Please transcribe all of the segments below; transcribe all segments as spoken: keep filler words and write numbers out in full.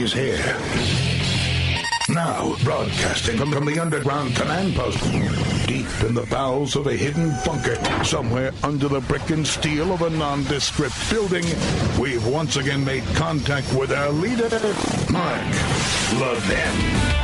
He's here. Now, broadcasting from, from the underground command post, deep in the bowels of a hidden bunker, somewhere under the brick and steel of a nondescript building, we've once again made contact with our leader, Mark Levin.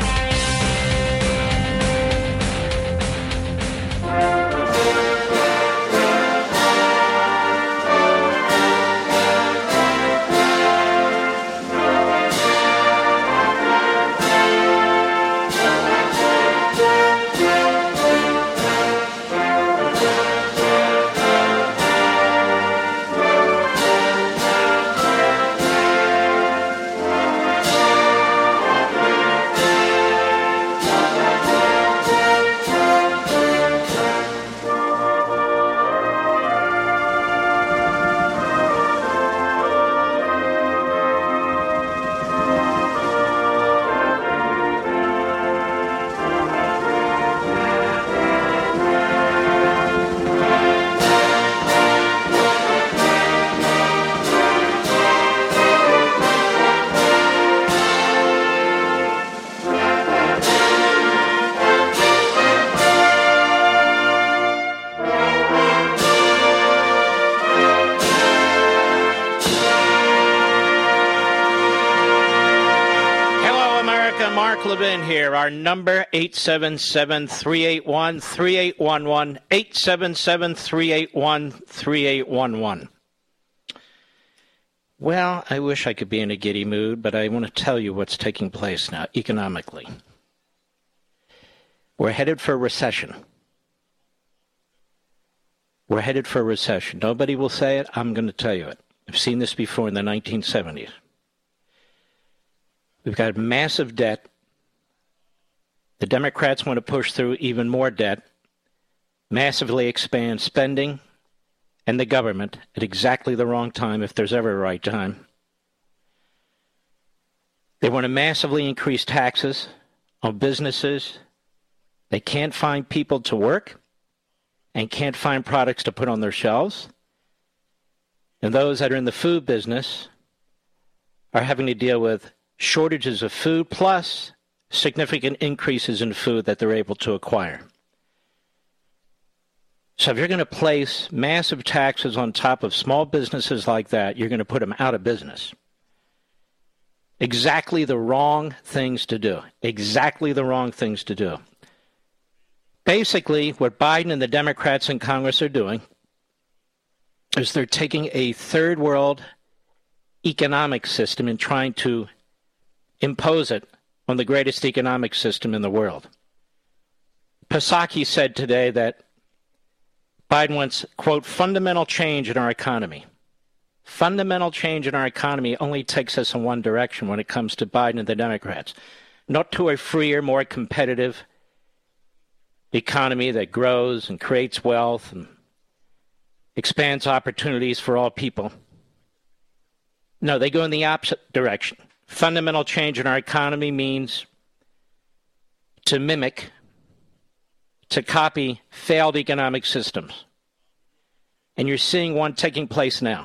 Levin here. Our number, eight seven seven, three eight one, three eight one one, eight seven seven, three eight one, three eight one one. Well, I wish I could be in a giddy mood, but I want to tell you what's taking place now economically. We're headed for a recession. We're headed for a recession. Nobody will say it. I'm going to tell you it. I've seen this before in the nineteen seventies. We've got massive debt. The Democrats want to push through even more debt, massively expand spending and the government at exactly the wrong time, if there's ever a right time. They want to massively increase taxes on businesses. They can't find people to work and can't find products to put on their shelves. And those that are in the food business are having to deal with shortages of food plus significant increases in food that they're able to acquire. So if you're going to place massive taxes on top of small businesses like that, you're going to put them out of business. Exactly the wrong things to do. Exactly the wrong things to do. Basically, what Biden and the Democrats in Congress are doing is they're taking a third world economic system and trying to impose it on the greatest economic system in the world. Psaki said today that Biden wants, quote, fundamental change in our economy. Fundamental change in our economy only takes us in one direction when it comes to Biden and the Democrats. Not to a freer, more competitive economy that grows and creates wealth and expands opportunities for all people. No, they go in the opposite direction. Fundamental change in our economy means to mimic, to copy failed economic systems. And you're seeing one taking place now.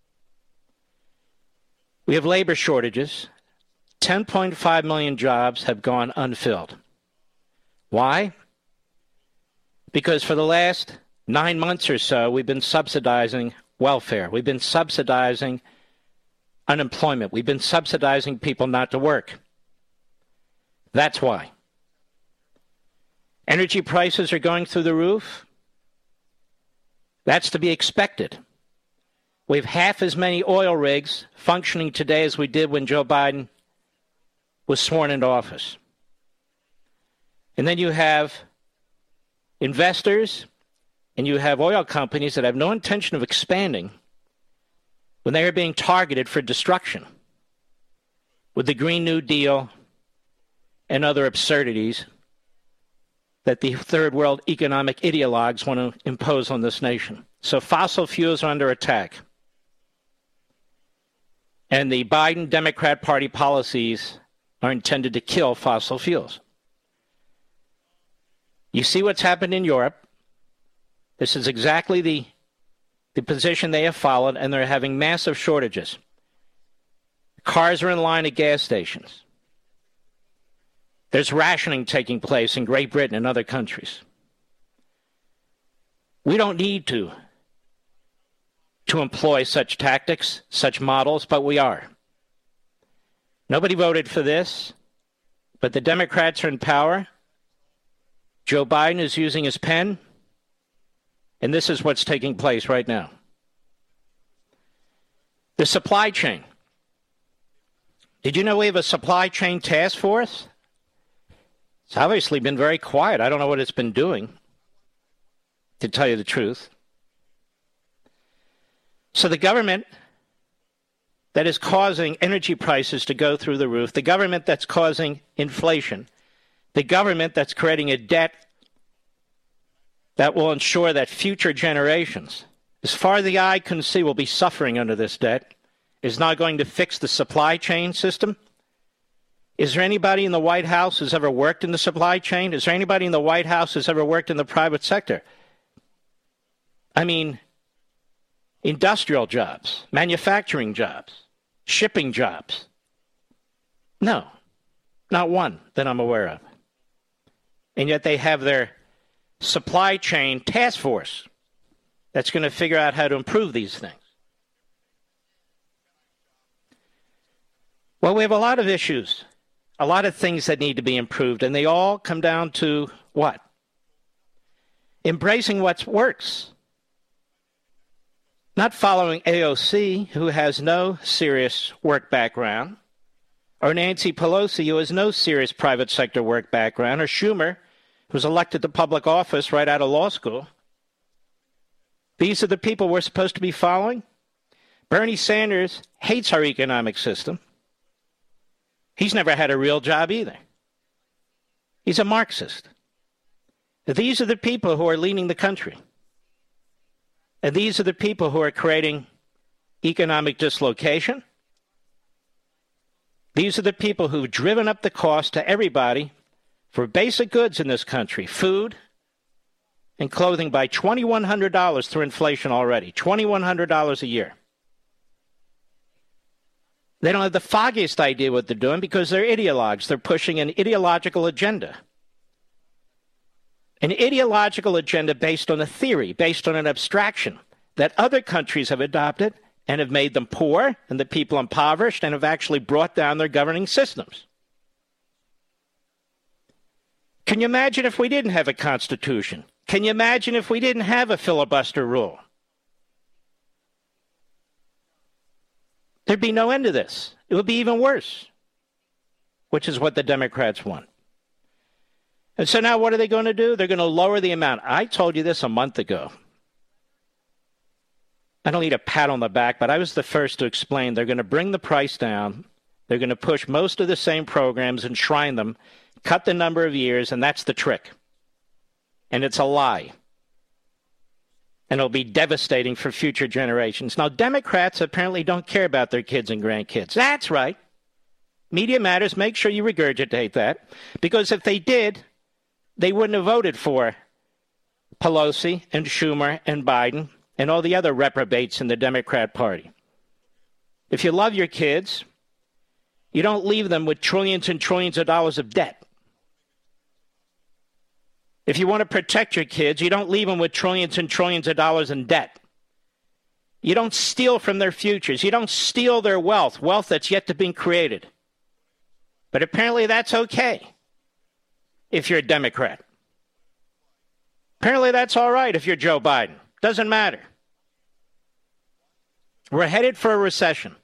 We have labor shortages. ten point five million jobs have gone unfilled. Why? Because for the last nine months or so, we've been subsidizing welfare. We've been subsidizing unemployment. We've been subsidizing people not to work. That's why. Energy prices are going through the roof. That's to be expected. We have half as many oil rigs functioning today as we did when Joe Biden was sworn into office. And then you have investors and you have oil companies that have no intention of expanding when they are being targeted for destruction with the Green New Deal and other absurdities that the third world economic ideologues want to impose on this nation. So fossil fuels are under attack. And the Biden Democrat Party policies are intended to kill fossil fuels. You see what's happened in Europe. This is exactly the the position they have followed, and they're having massive shortages. Cars are in line at gas stations. There's rationing taking place in Great Britain and other countries. We don't need to, to employ such tactics, such models, but we are. Nobody voted for this, but the Democrats are in power. Joe Biden is using his pen, and this is what's taking place right now. The supply chain. Did you know we have a supply chain task force? It's obviously been very quiet. I don't know what it's been doing, to tell you the truth. So the government that is causing energy prices to go through the roof, the government that's causing inflation, the government that's creating a debt that will ensure that future generations, as far as the eye can see, will be suffering under this debt, is not going to fix the supply chain system? Is there anybody in the White House who's ever worked in the supply chain? Is there anybody in the White House who's ever worked in the private sector? I mean, industrial jobs, manufacturing jobs, shipping jobs. No, not one that I'm aware of. And yet they have their supply chain task force that's going to figure out how to improve these things. Well, we have a lot of issues, a lot of things that need to be improved, and they all come down to what? Embracing what works. Not following A O C, who has no serious work background, or Nancy Pelosi, who has no serious private sector work background, or Schumer, who's elected to public office right out of law school. These are the people we're supposed to be following. Bernie Sanders hates our economic system. He's never had a real job either. He's a Marxist. These are the people who are leading the country. And these are the people who are creating economic dislocation. These are the people who've driven up the cost to everybody for basic goods in this country, food and clothing, by two thousand one hundred dollars through inflation already, two thousand one hundred dollars a year. They don't have the foggiest idea what they're doing because they're ideologues. They're pushing an ideological agenda. An ideological agenda based on a theory, based on an abstraction that other countries have adopted and have made them poor and the people impoverished and have actually brought down their governing systems. Can you imagine if we didn't have a constitution? Can you imagine if we didn't have a filibuster rule? There'd be no end to this. It would be even worse, which is what the Democrats want. And so now what are they going to do? They're going to lower the amount. I told you this a month ago. I don't need a pat on the back, but I was the first to explain they're going to bring the price down. They're going to push most of the same programs, enshrine them, cut the number of years, and that's the trick. And it's a lie. And it'll be devastating for future generations. Now, Democrats apparently don't care about their kids and grandkids. That's right. Media Matters, make sure you regurgitate that. Because if they did, they wouldn't have voted for Pelosi and Schumer and Biden and all the other reprobates in the Democrat Party. If you love your kids, you don't leave them with trillions and trillions of dollars of debt. If you want to protect your kids, you don't leave them with trillions and trillions of dollars in debt. You don't steal from their futures. You don't steal their wealth, wealth that's yet to be created. But apparently that's okay if you're a Democrat. Apparently that's all right if you're Joe Biden. Doesn't matter. We're headed for a recession.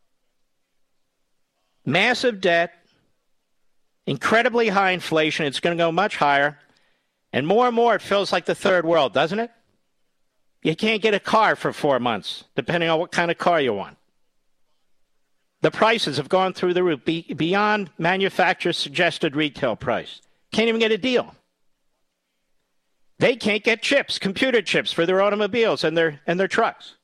Massive debt, incredibly high inflation. It's going to go much higher. And more and more, it feels like the third world, doesn't it? You can't get a car for four months, depending on what kind of car you want. The prices have gone through the roof, be, beyond manufacturer's suggested retail price. Can't even get a deal. They can't get chips, computer chips, for their automobiles and their and their trucks.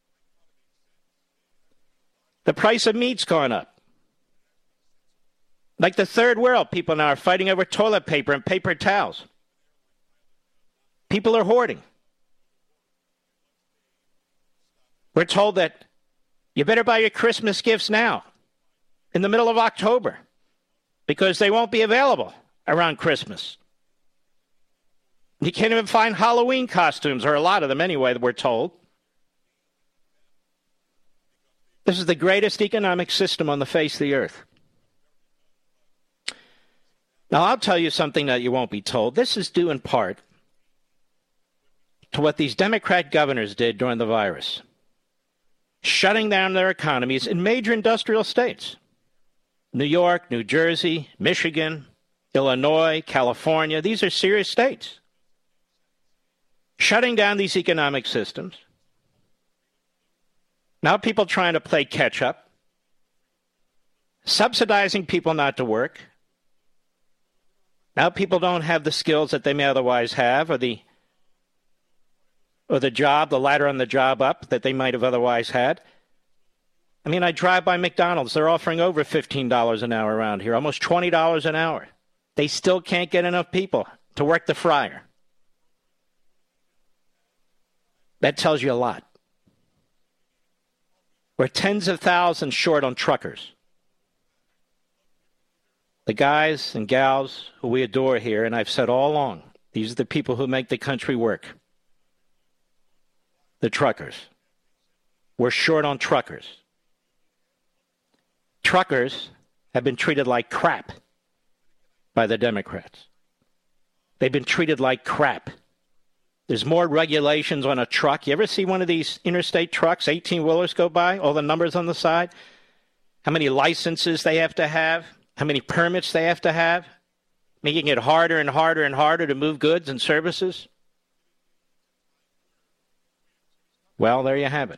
The price of meat's gone up. Like the third world, people now are fighting over toilet paper and paper towels. People are hoarding. We're told that you better buy your Christmas gifts now. in the middle of October because they won't be available around Christmas. You can't even find Halloween costumes, or a lot of them anyway, we're told. This is the greatest economic system on the face of the earth. Now, I'll tell you something that you won't be told. This is due in part to what these Democrat governors did during the virus, shutting down their economies in major industrial states. New York, New Jersey, Michigan, Illinois, California. These are serious states. Shutting down these economic systems. Now people trying to play catch up. Subsidizing people not to work. Now people don't have the skills that they may otherwise have, or the or the job, the ladder on the job up that they might have otherwise had. I mean, I drive by McDonald's. They're offering over fifteen dollars an hour around here, almost twenty dollars an hour. They still can't get enough people to work the fryer. That tells you a lot. We're tens of thousands short on truckers. The guys and gals who we adore here, and I've said all along, these are the people who make the country work. The truckers. We're short on truckers. Truckers have been treated like crap by the Democrats. They've been treated like crap. There's more regulations on a truck. You ever see one of these interstate trucks, eighteen-wheelers go by, all the numbers on the side? How many licenses they have to have? How many permits they have to have? Making it harder and harder and harder to move goods and services? Well, there you have it.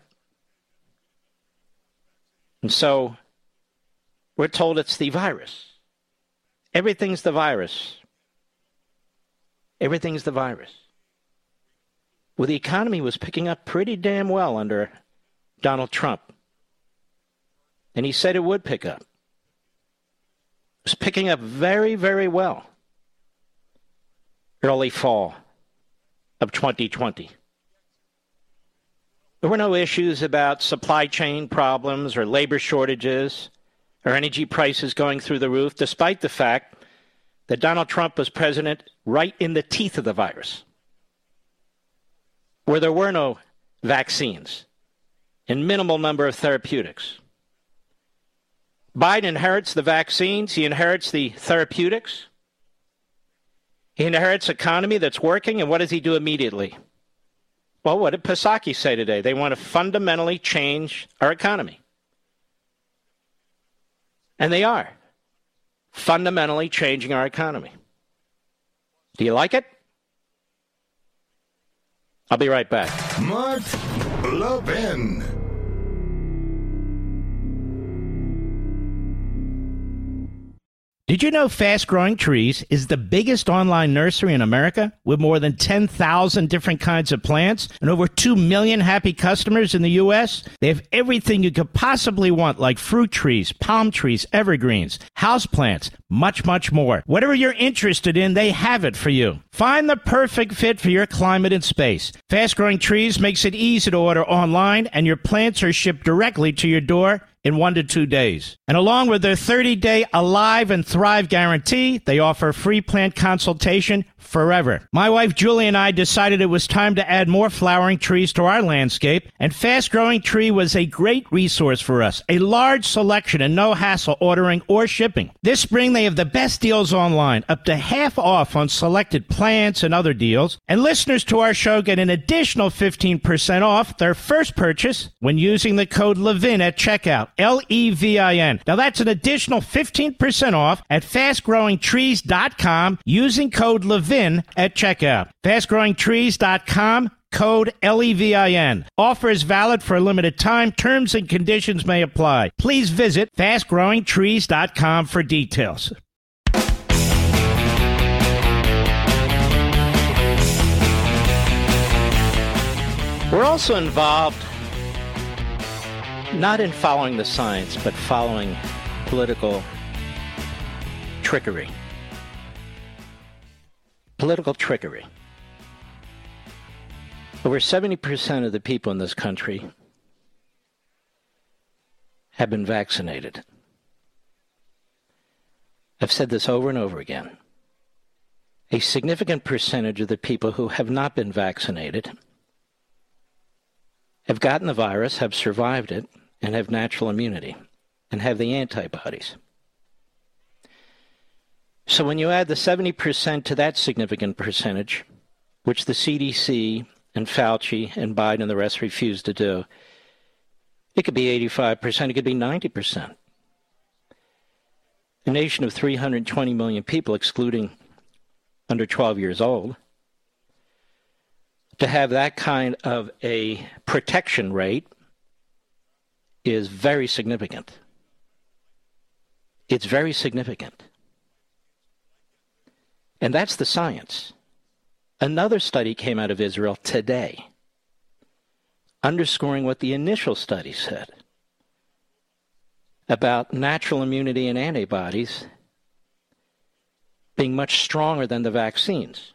And so we're told it's the virus. Everything's the virus. Everything's the virus. Well, the economy was picking up pretty damn well under Donald Trump. And he said it would pick up. It was picking up very, very well. Early fall of twenty twenty. There were no issues about supply chain problems or labor shortages or energy prices going through the roof, despite the fact that Donald Trump was president right in the teeth of the virus, where there were no vaccines and minimal number of therapeutics. Biden inherits the vaccines. He inherits the therapeutics. He inherits an economy that's working. And what does he do immediately? Well, what did Psaki say today? They want to fundamentally change our economy. And they are fundamentally changing our economy. Do you like it? I'll be right back. Mark Levin. Did you know Fast Growing Trees is the biggest online nursery in America with more than ten thousand different kinds of plants and over two million happy customers in the U S? They have everything you could possibly want, like fruit trees, palm trees, evergreens, houseplants, much, much more. Whatever you're interested in, they have it for you. Find the perfect fit for your climate and space. Fast Growing Trees makes it easy to order online, and your plants are shipped directly to your door in one to two days. And along with their thirty-day Alive and Thrive guarantee, they offer free plant consultation forever. My wife Julie and I decided it was time to add more flowering trees to our landscape, and Fast Growing Tree was a great resource for us. A large selection and no hassle ordering or shipping. This spring they have the best deals online, up to half off on selected plants and other deals. And listeners to our show get an additional fifteen percent off their first purchase when using the code LEVIN at checkout. L E V I N. Now that's an additional fifteen percent off at fast growing trees dot com using code LEVIN at checkout. fast growing trees dot com, code L E V I N. Offer is valid for a limited time. Terms and conditions may apply. Please visit fast growing trees dot com for details. We're also involved not in following the science, but following political trickery. Political trickery. Over seventy percent of the people in this country have been vaccinated. I've said this over and over again. A significant percentage of the people who have not been vaccinated have gotten the virus, have survived it, and have natural immunity, and have the antibodies. So when you add the seventy percent to that significant percentage, which the C D C and Fauci and Biden and the rest refuse to do, it could be eighty-five percent, it could be ninety percent. A nation of three hundred twenty million people, excluding under twelve years old, to have that kind of a protection rate is very significant. It's very significant. And that's the science. Another study came out of Israel today, underscoring what the initial study said about natural immunity and antibodies being much stronger than the vaccines.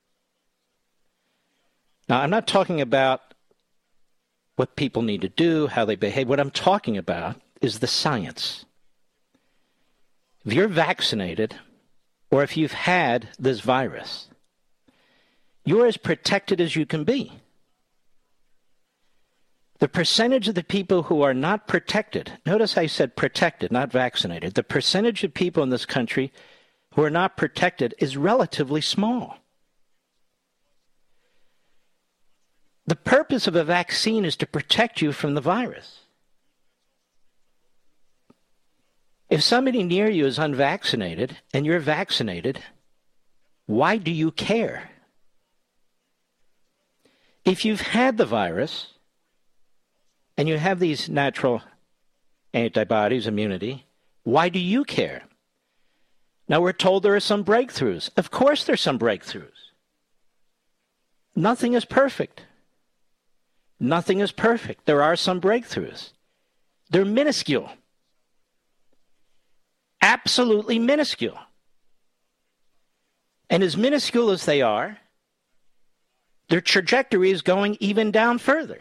Now, I'm not talking about what people need to do, how they behave. What I'm talking about is the science. If you're vaccinated, or if you've had this virus, you're as protected as you can be. The percentage of the people who are not protected, notice I said protected, not vaccinated, the percentage of people in this country who are not protected is relatively small. The purpose of a vaccine is to protect you from the virus. If somebody near you is unvaccinated and you're vaccinated, why do you care? If you've had the virus and you have these natural antibodies, immunity, why do you care? Now, we're told there are some breakthroughs. Of course there's some breakthroughs. Nothing is perfect. Nothing is perfect. There are some breakthroughs. They're minuscule. Absolutely minuscule. And as minuscule as they are, their trajectory is going even down further.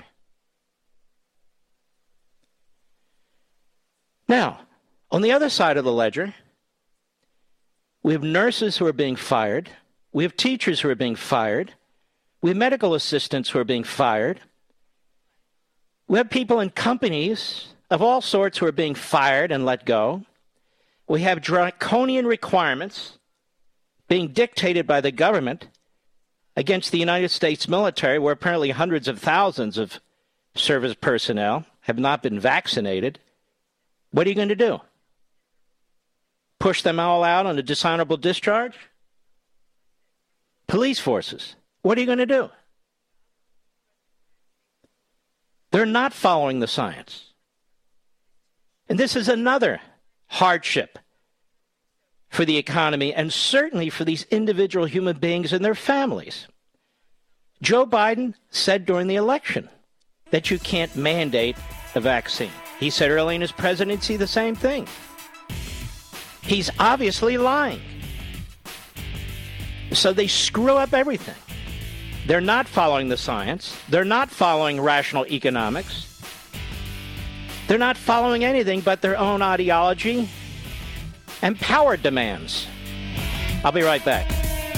Now, on the other side of the ledger, we have nurses who are being fired. We have teachers who are being fired. We have medical assistants who are being fired. We have people in companies of all sorts who are being fired and let go. We have draconian requirements being dictated by the government against the United States military, where apparently hundreds of thousands of service personnel have not been vaccinated. What are you going to do? Push them all out on a dishonorable discharge? Police forces, what are you going to do? They're not following the science. And this is another hardship for the economy and certainly for these individual human beings and their families. Joe Biden said during the election that you can't mandate a vaccine. He said early in his presidency the same thing. He's obviously lying. So they screw up everything. They're not following the science. They're not following rational economics. They're not following anything but their own ideology and power demands. I'll be right back.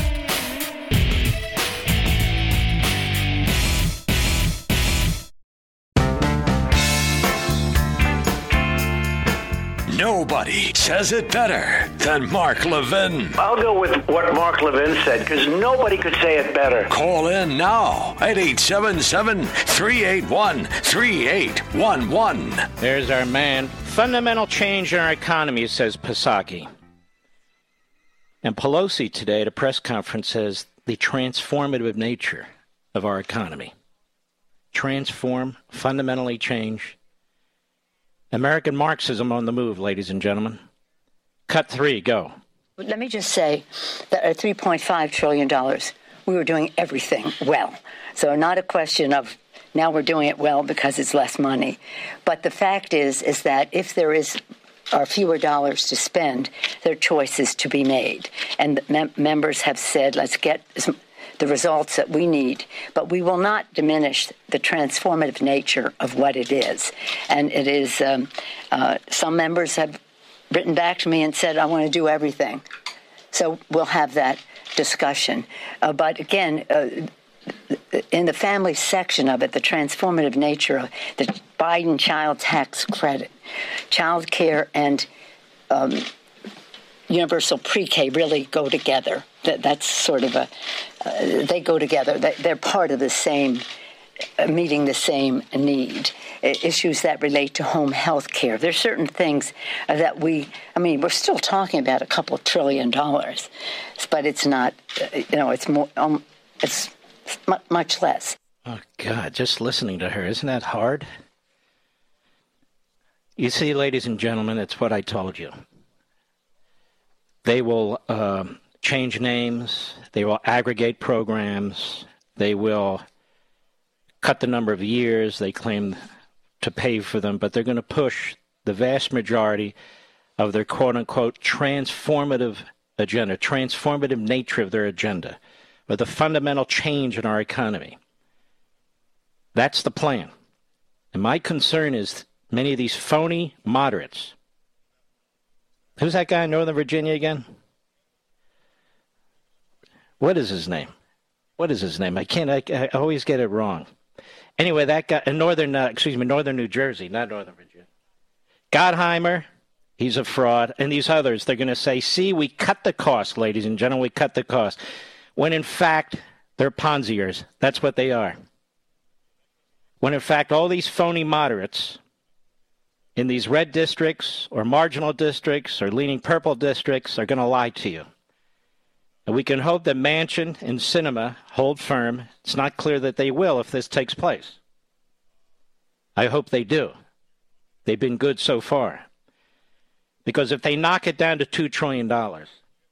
Nobody says it better than Mark Levin. I'll go with what Mark Levin said, because nobody could say it better. Call in now at eight seven seven, three eight one, three eight one one. There's our man. Fundamental change in our economy, says Psaki. And Pelosi today at a press conference says the transformative nature of our economy. Transform, fundamentally change. American Marxism on the move, ladies and gentlemen. Cut three, go. Let me just say that at three point five trillion dollars, we were doing everything well. So not a question of now we're doing it well because it's less money. But the fact is, is that if there is are fewer dollars to spend, there are choices to be made. And mem- members have said, let's get the results that we need, but we will not diminish the transformative nature of what it is. And it is, um, uh, some members have written back to me and said, I want to do everything. So we'll have that discussion. Uh, but again, uh, in the family section of it, the transformative nature of the Biden child tax credit, child care and um, universal pre-K really go together. That, that's sort of a, uh, they go together. They're part of the same, uh, meeting the same need. Issues that relate to home health care. There's certain things that we, I mean, we're still talking about a couple of trillion dollars, but it's not, you know, it's more, um, it's much less. Oh, God, just listening to her, isn't that hard? You see, ladies and gentlemen, it's what I told you. They will uh, change names. They will aggregate programs. They will cut the number of years they claim to pay for them, but they're going to push the vast majority of their quote-unquote transformative agenda, transformative nature of their agenda, or the fundamental change in our economy. That's the plan. And my concern is many of these phony moderates. Who's that guy in Northern Virginia again? What is his name? What is his name? I can't, I, I always get it wrong. Anyway, that guy in northern, uh, excuse me, northern New Jersey, not Northern Virginia. Gottheimer, he's a fraud. And these others, they're going to say, see, we cut the cost, ladies and gentlemen, we cut the cost. When in fact, they're Ponziers. That's what they are. When in fact, all these phony moderates in these red districts or marginal districts or leaning purple districts are going to lie to you. And we can hope that Manchin and Sinema hold firm. It's not clear that they will if this takes place. I hope they do. They've been good so far. Because if they knock it down to two trillion dollars,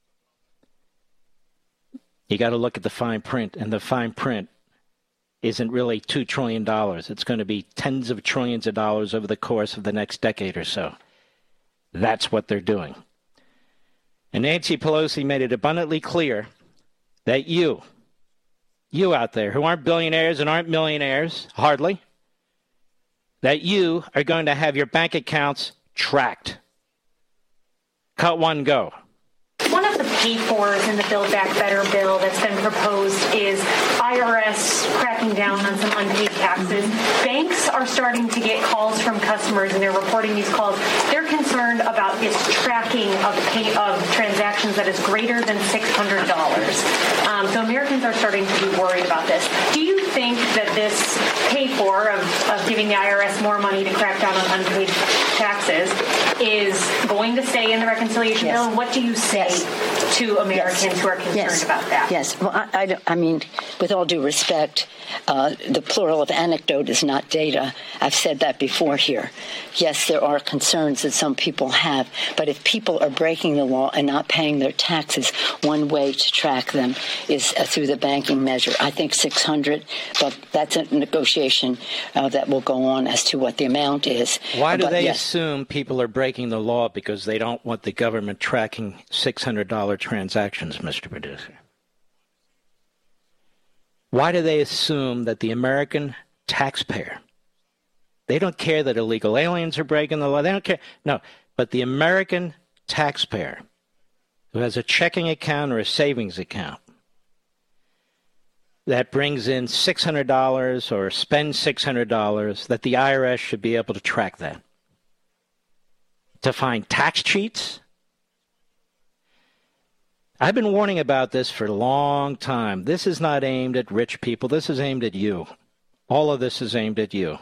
you got to look at the fine print, and the fine print isn't really two trillion dollars. It's going to be tens of trillions of dollars over the course of the next decade or so. That's what they're doing. And Nancy Pelosi made it abundantly clear that you, you out there who aren't billionaires and aren't millionaires, hardly, that you are going to have your bank accounts tracked. Cut one, go. One of the pay-fors in the Build Back Better bill that's been proposed is I R S cracking down on some unpaid taxes. Banks are starting to get calls from customers, and they're reporting these calls. They're concerned about this tracking of pay, of transactions that is greater than six hundred dollars. Um, so Americans are starting to be worried about this. Do you think that this pay-for of, of giving the I R S more money to crack down on unpaid taxes is going to stay in the reconciliation yes. bill? And what do you say yes. to Americans yes. who are concerned yes. about that? Yes. Well, I, I, I mean, with all due respect, uh, the plural of anecdote is not data. I've said that before here. Yes, there are concerns that some people have, but if people are breaking the law and not paying their taxes, one way to track them is uh, through the banking measure. I think six hundred, but that's a negotiation uh, that will go on as to what the amount is. Why do but, they yes. assume people are breaking the law because they don't want the government tracking six hundred dollars transactions, Mister Producer? Why do they assume that the American taxpayer, they don't care that illegal aliens are breaking the law, they don't care, no, but the American taxpayer who has a checking account or a savings account that brings in six hundred dollars or spends six hundred dollars, that the I R S should be able to track that? To find tax cheats? I've been warning about this for a long time. This is not aimed at rich people. This is aimed at you. All of this is aimed at you.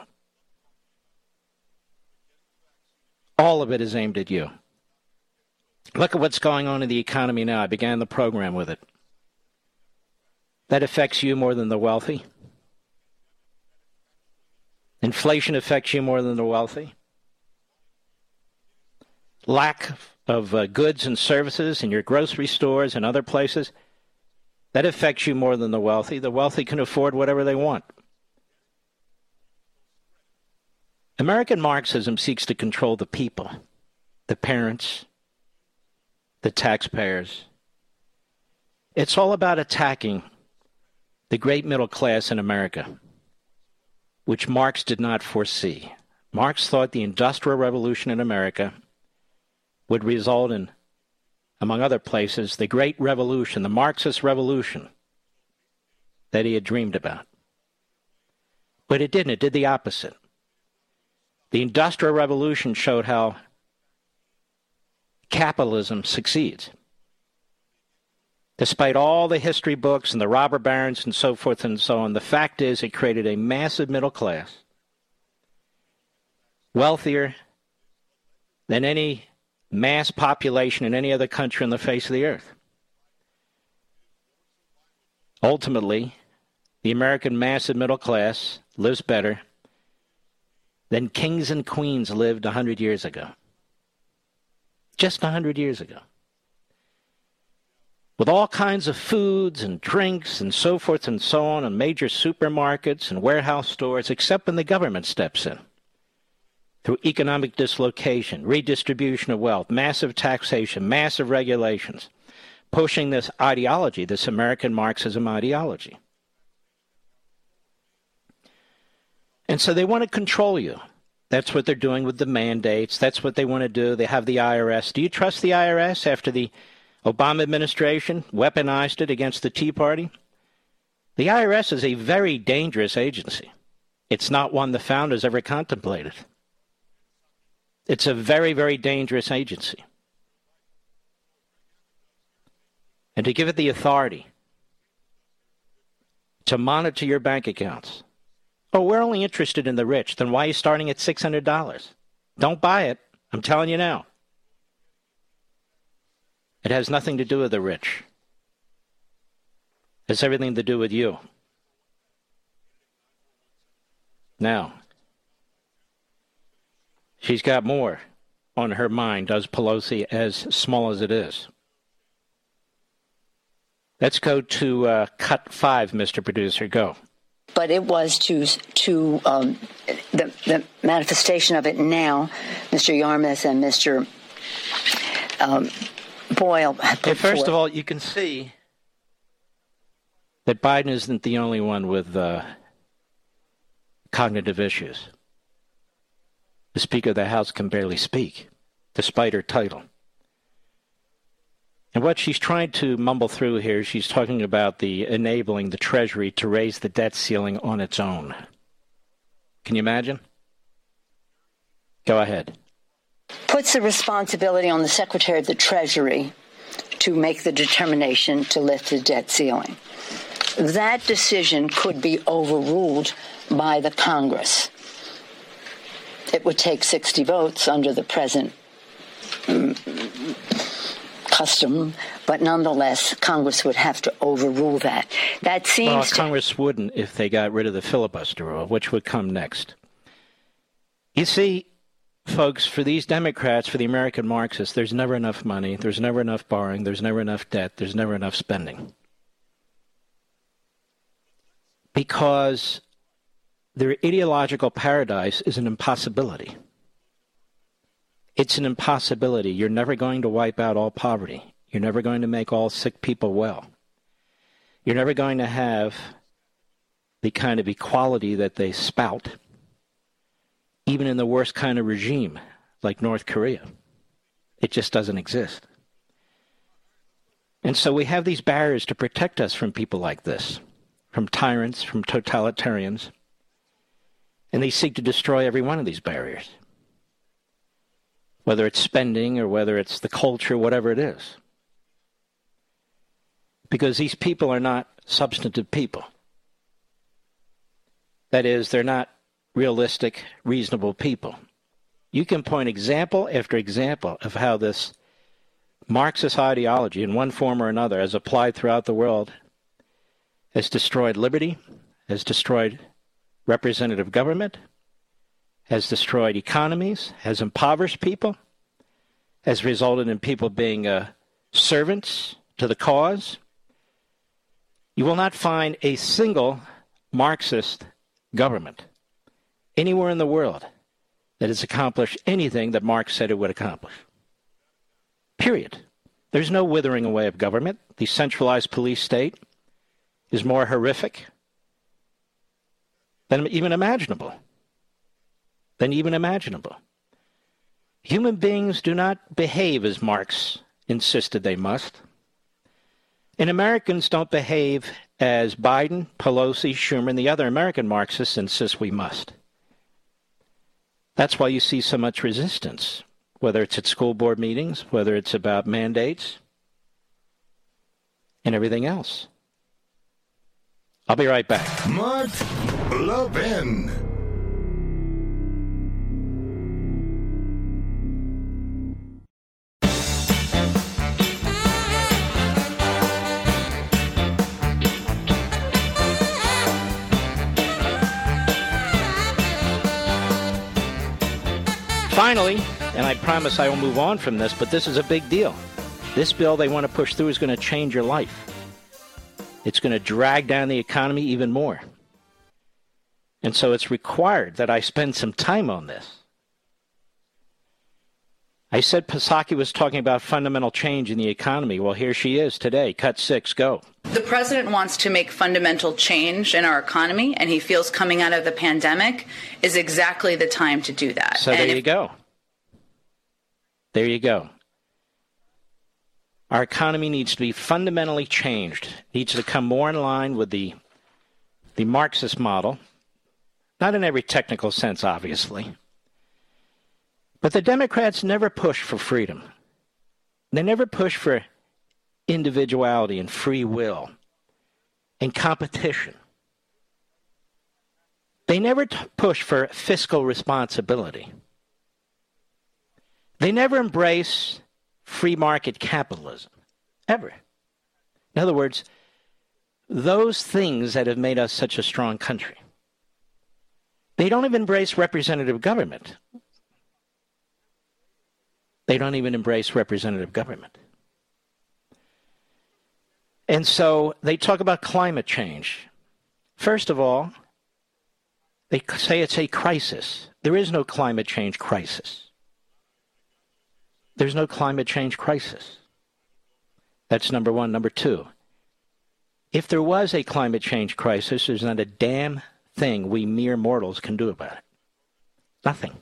All of it is aimed at you. Look at what's going on in the economy now. I began the program with it. That affects you more than the wealthy. Inflation affects you more than the wealthy. Lack of uh, goods and services in your grocery stores and other places, that affects you more than the wealthy. The wealthy can afford whatever they want. American Marxism seeks to control the people, the parents, the taxpayers. It's all about attacking the great middle class in America, which Marx did not foresee. Marx thought the Industrial Revolution in America would result in, among other places, the great revolution, the Marxist revolution that he had dreamed about. But it didn't. It did the opposite. The Industrial Revolution showed how capitalism succeeds. Despite all the history books and the robber barons and so forth and so on, the fact is it created a massive middle class, wealthier than any mass population in any other country on the face of the earth. Ultimately, the American massive middle class lives better than kings and queens lived one hundred years ago. Just one hundred years ago. With all kinds of foods and drinks and so forth and so on, and major supermarkets and warehouse stores, except when the government steps in. Through economic dislocation, redistribution of wealth, massive taxation, massive regulations, pushing this ideology, this American Marxism ideology. And so they want to control you. That's what they're doing with the mandates. That's what they want to do. They have the I R S. Do you trust the I R S after the Obama administration weaponized it against the Tea Party? The I R S is a very dangerous agency. It's not one the founders ever contemplated. It's a very, very dangerous agency. And to give it the authority to monitor your bank accounts. Oh, we're only interested in the rich. Then why are you starting at six hundred dollars? Don't buy it. I'm telling you now. It has nothing to do with the rich. It has everything to do with you. Now, she's got more on her mind, does Pelosi, as small as it is. Let's go to uh, cut five, Mister Producer. Go. But it was to to um, the, the manifestation of it now, Mister Yarmouth and Mister Um, Boyle. Okay, first of all, you can see that Biden isn't the only one with uh, cognitive issues. The Speaker of the House can barely speak, despite her title. And what she's trying to mumble through here, she's talking about the enabling the Treasury to raise the debt ceiling on its own. Can you imagine? Go ahead. Puts the responsibility on the Secretary of the Treasury to make the determination to lift the debt ceiling. That decision could be overruled by the Congress. It would take sixty votes under the present um, custom, but nonetheless, Congress would have to overrule that. That seems well, to... Congress wouldn't if they got rid of the filibuster rule, which would come next. You see, folks, for these Democrats, for the American Marxists, there's never enough money, there's never enough borrowing, there's never enough debt, there's never enough spending. Because their ideological paradise is an impossibility. It's an impossibility. You're never going to wipe out all poverty. You're never going to make all sick people well. You're never going to have the kind of equality that they spout, even in the worst kind of regime, like North Korea. It just doesn't exist. And so we have these barriers to protect us from people like this, from tyrants, from totalitarians, and they seek to destroy every one of these barriers, whether it's spending or whether it's the culture, whatever it is. Because these people are not substantive people. That is, they're not realistic, reasonable people. You can point example after example of how this Marxist ideology, in one form or another, as applied throughout the world, has destroyed liberty, has destroyed representative government, has destroyed economies, has impoverished people, has resulted in people being uh, servants to the cause. You will not find a single Marxist government anywhere in the world that has accomplished anything that Marx said it would accomplish. Period. There's no withering away of government. The centralized police state is more horrific than even imaginable. Than even imaginable. Human beings do not behave as Marx insisted they must. And Americans don't behave as Biden, Pelosi, Schumer, and the other American Marxists insist we must. That's why you see so much resistance, whether it's at school board meetings, whether it's about mandates, and everything else. I'll be right back. Mark Levin. Finally, and I promise I will move on from this, but this is a big deal. This bill they want to push through is going to change your life. It's going to drag down the economy even more. And so it's required that I spend some time on this. I said Psaki was talking about fundamental change in the economy. Well, here she is today. Cut six, go. The president wants to make fundamental change in our economy, and he feels coming out of the pandemic is exactly the time to do that. So and there if- you go. There you go. Our economy needs to be fundamentally changed. It needs to come more in line with the, the Marxist model. Not in every technical sense, obviously. But the Democrats never push for freedom. They never push for individuality and free will and competition. They never t- push for fiscal responsibility. They never embrace free market capitalism, ever. In other words, those things that have made us such a strong country. They don't even embrace representative government. They don't even embrace representative government. And so they talk about climate change. First of all, they say it's a crisis. There is no climate change crisis. There's no climate change crisis. That's number one. Number two, if there was a climate change crisis, there's not a damn thing we mere mortals can do about it. Nothing.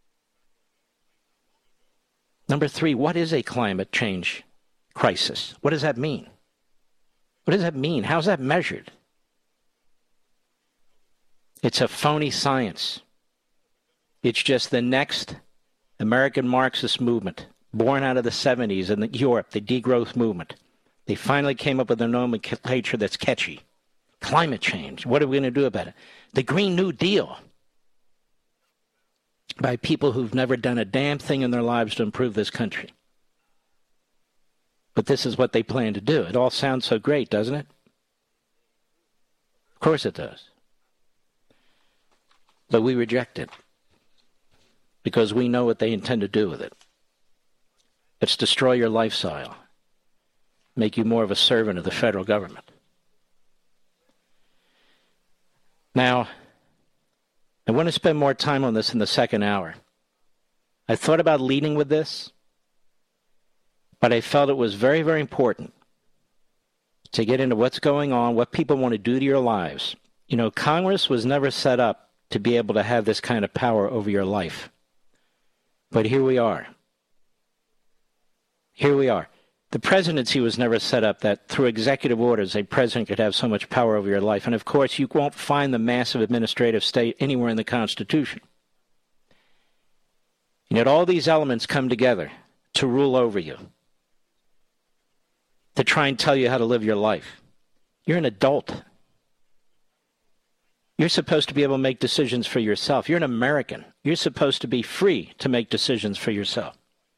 Number three, what is a climate change crisis? What does that mean? What does that mean? How's that measured? It's a phony science. It's just the next American Marxist movement, born out of the seventies in Europe, the degrowth movement. They finally came up with a nomenclature that's catchy. Climate change. What are we going to do about it? The Green New Deal. By people who've never done a damn thing in their lives to improve this country. But this is what they plan to do. It all sounds so great, doesn't it? Of course it does. But we reject it. Because we know what they intend to do with it. It's destroy your lifestyle. Make you more of a servant of the federal government. Now, I want to spend more time on this in the second hour. I thought about leading with this, but I felt it was very, very important to get into what's going on, what people want to do to your lives. You know, Congress was never set up to be able to have this kind of power over your life. But here we are. Here we are. The presidency was never set up that through executive orders a president could have so much power over your life. And of course, you won't find the massive administrative state anywhere in the Constitution. And yet all these elements come together to rule over you, to try and tell you how to live your life. You're an adult. You're supposed to be able to make decisions for yourself. You're an American. You're supposed to be free to make decisions for yourself.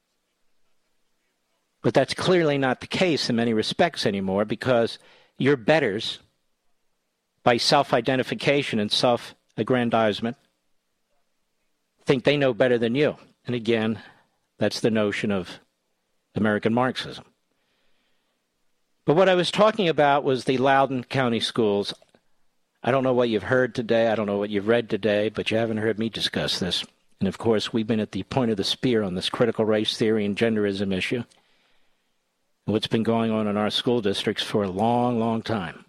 But that's clearly not the case in many respects anymore, because your betters, by self-identification and self-aggrandizement, think they know better than you. And again, that's the notion of American Marxism. But what I was talking about was the Loudoun County schools. I don't know what you've heard today. I don't know what you've read today, but you haven't heard me discuss this. And of course, we've been at the point of the spear on this critical race theory and genderism issue. What's been going on in our school districts for a long, long time.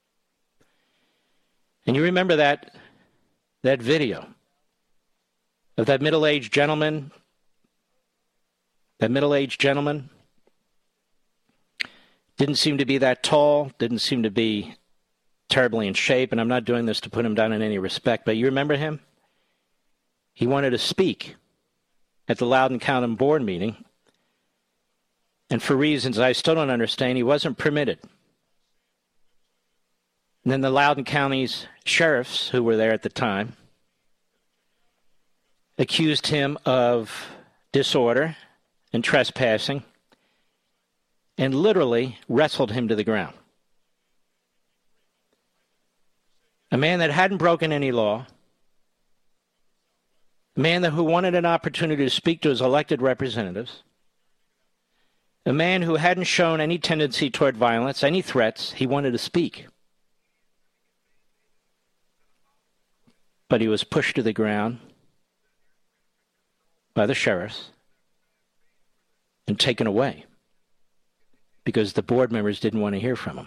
And you remember that that video of that middle-aged gentleman That middle-aged gentleman didn't seem to be that tall, didn't seem to be terribly in shape, and I'm not doing this to put him down in any respect, but you remember him? He wanted to speak at the Loudoun County board meeting, and for reasons I still don't understand, he wasn't permitted. And then the Loudoun County's sheriffs, who were there at the time, accused him of disorder and trespassing and literally wrestled him to the ground. A man that hadn't broken any law, a man that who wanted an opportunity to speak to his elected representatives, a man who hadn't shown any tendency toward violence, any threats. He wanted to speak. But he was pushed to the ground by the sheriffs and taken away because the board members didn't want to hear from him.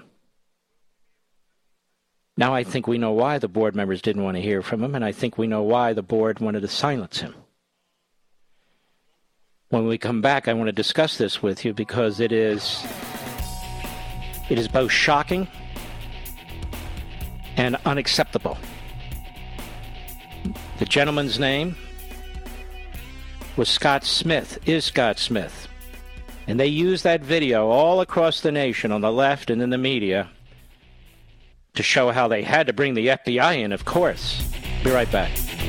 Now I think we know why the board members didn't want to hear from him, and I think we know why the board wanted to silence him. When we come back, I want to discuss this with you because it is it is both shocking and unacceptable. The gentleman's name was Scott Smith, is Scott Smith. And they used that video all across the nation on the left and in the media to show how they had to bring the F B I in, of course. Be right back.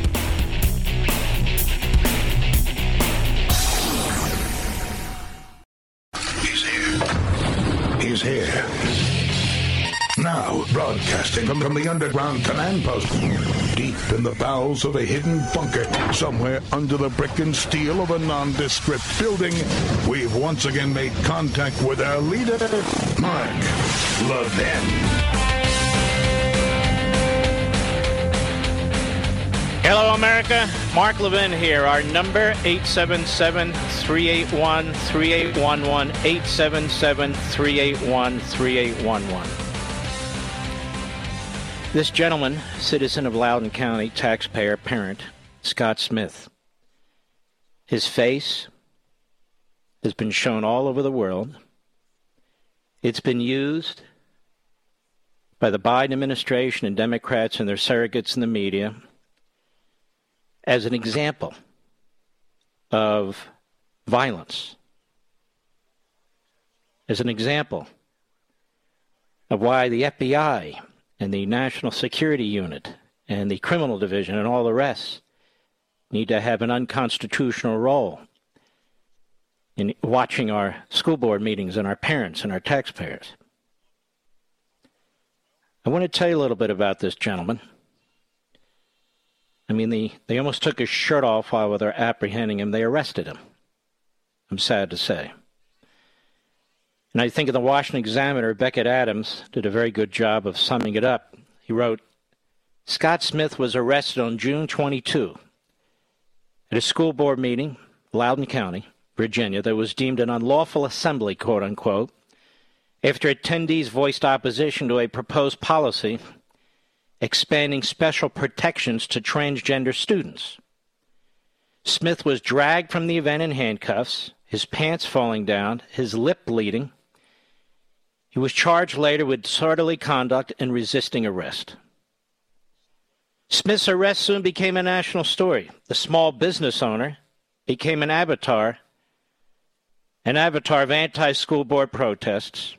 He's here. He's here. Now, broadcasting from, from the underground command post, deep in the bowels of a hidden bunker, somewhere under the brick and steel of a nondescript building, we've once again made contact with our leader, Mark Levin. Hello, America. Mark Levin here. Our number, eight seven seven, three eight one, three eight one one, eight seven seven, three eight one, three eight one one. This gentleman, citizen of Loudoun County, taxpayer, parent, Scott Smith, his face has been shown all over the world. It's been used by the Biden administration and Democrats and their surrogates in the media as an example of violence, as an example of why the F B I and the National Security Unit and the Criminal Division and all the rest need to have an unconstitutional role in watching our school board meetings and our parents and our taxpayers. I want to tell you a little bit about this gentleman. I mean, the, they almost took his shirt off while they were apprehending him. They arrested him, I'm sad to say. And I think in the Washington Examiner, Beckett Adams did a very good job of summing it up. He wrote, Scott Smith was arrested on June twenty-second at a school board meeting, Loudoun County, Virginia, that was deemed an unlawful assembly, quote unquote, after attendees voiced opposition to a proposed policy expanding special protections to transgender students. Smith was dragged from the event in handcuffs, his pants falling down, his lip bleeding. He was charged later with disorderly conduct and resisting arrest. Smith's arrest soon became a national story. The small business owner became an avatar, an avatar of anti-school board protests,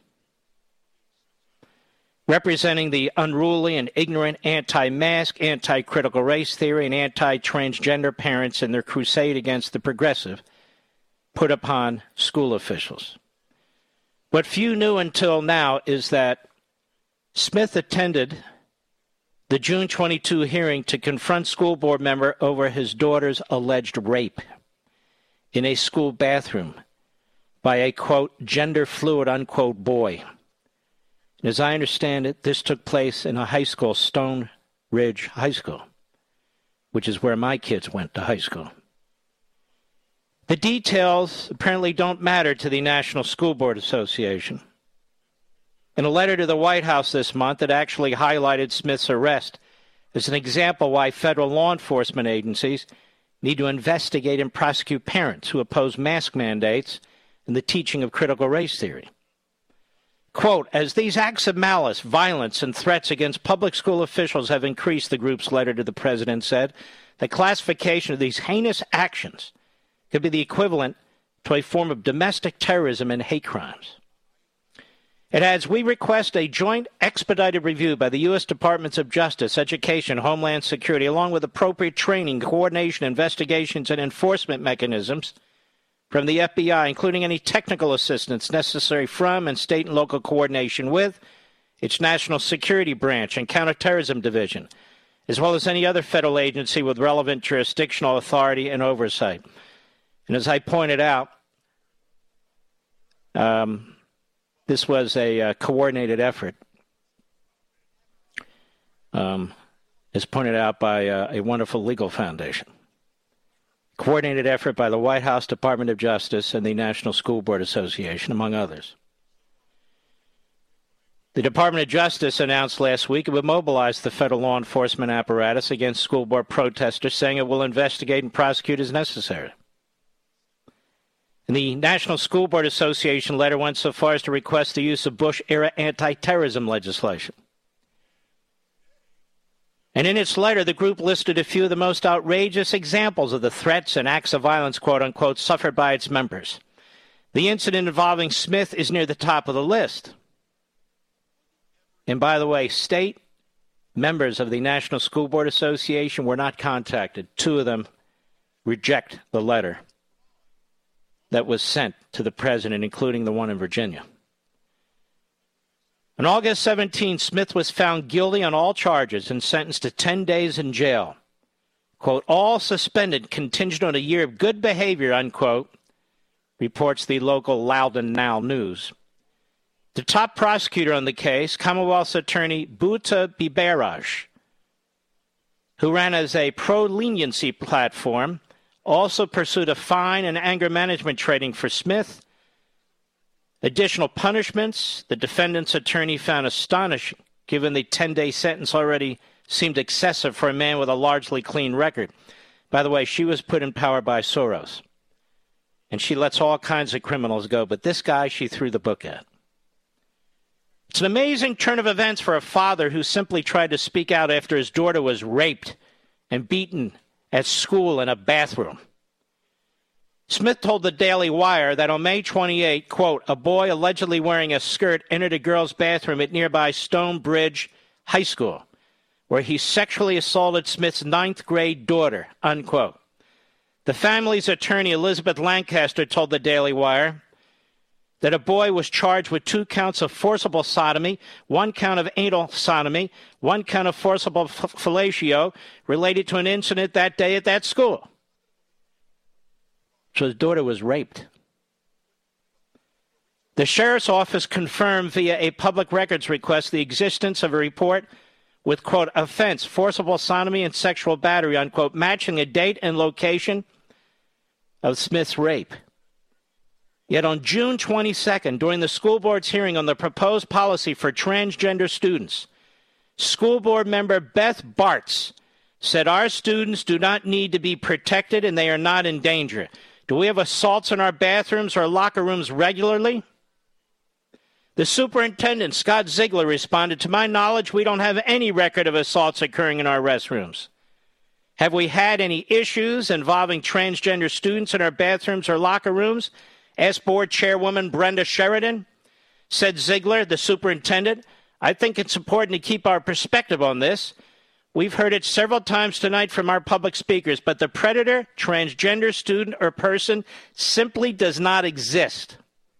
representing the unruly and ignorant anti-mask, anti-critical race theory, and anti-transgender parents in their crusade against the progressive put upon school officials. What few knew until now is that Smith attended the June twenty-second hearing to confront school board member over his daughter's alleged rape in a school bathroom by a, quote, gender-fluid, unquote, boy. As I understand it, this took place in a high school, Stone Ridge High School, which is where my kids went to high school. The details apparently don't matter to the National School Board Association. In a letter to the White House this month, it actually highlighted Smith's arrest as an example why federal law enforcement agencies need to investigate and prosecute parents who oppose mask mandates and the teaching of critical race theory. Quote, as these acts of malice, violence, and threats against public school officials have increased, the group's letter to the president said, the classification of these heinous actions could be the equivalent to a form of domestic terrorism and hate crimes. It adds, we request a joint expedited review by the U S Departments of Justice, Education, Homeland Security, along with appropriate training, coordination, investigations, and enforcement mechanisms from the F B I, including any technical assistance necessary from and state and local coordination with its National Security Branch and Counterterrorism Division, as well as any other federal agency with relevant jurisdictional authority and oversight. And as I pointed out, um, this was a uh, coordinated effort, um, as pointed out by uh, a wonderful legal foundation. Coordinated effort by the White House, Department of Justice, and the National School Board Association, among others. The Department of Justice announced last week it would mobilize the federal law enforcement apparatus against school board protesters, saying it will investigate and prosecute as necessary. And the National School Board Association letter went so far as to request the use of Bush-era anti-terrorism legislation. And in its letter, the group listed a few of the most outrageous examples of the threats and acts of violence, quote-unquote, suffered by its members. The incident involving Smith is near the top of the list. And by the way, state members of the National School Board Association were not contacted. Two of them reject the letter that was sent to the president, including the one in Virginia. On August seventeenth, Smith was found guilty on all charges and sentenced to ten days in jail. Quote, all suspended contingent on a year of good behavior, unquote, reports the local Loudoun Now News. The top prosecutor on the case, Commonwealth's attorney Bhutta Biberaj, who ran as a pro-leniency platform, also pursued a fine and anger management training for Smith. Additional punishments, the defendant's attorney found astonishing, given the ten-day sentence already seemed excessive for a man with a largely clean record. By the way, she was put in power by Soros, and she lets all kinds of criminals go, but this guy she threw the book at. It's an amazing turn of events for a father who simply tried to speak out after his daughter was raped and beaten at school in a bathroom. Smith told the Daily Wire that on May twenty-eighth, quote, a boy allegedly wearing a skirt entered a girl's bathroom at nearby Stonebridge High School, where he sexually assaulted Smith's ninth grade daughter, unquote. The family's attorney, Elizabeth Lancaster, told the Daily Wire that a boy was charged with two counts of forcible sodomy, one count of anal sodomy, one count of forcible f- fellatio related to an incident that day at that school. So his daughter was raped. The sheriff's office confirmed via a public records request the existence of a report with, quote, offense, forcible sodomy and sexual battery, unquote, matching a date and location of Smith's rape. Yet on June twenty-second, during the school board's hearing on the proposed policy for transgender students, school board member Beth Bartz said our students do not need to be protected and they are not in danger. Do we have assaults in our bathrooms or locker rooms regularly? The superintendent, Scott Ziegler, responded, to my knowledge, we don't have any record of assaults occurring in our restrooms. Have we had any issues involving transgender students in our bathrooms or locker rooms? Asked board chairwoman Brenda Sheridan. Said Ziegler, the superintendent, I think it's important to keep our perspective on this. We've heard it several times tonight from our public speakers, but the predator, transgender student or person simply does not exist.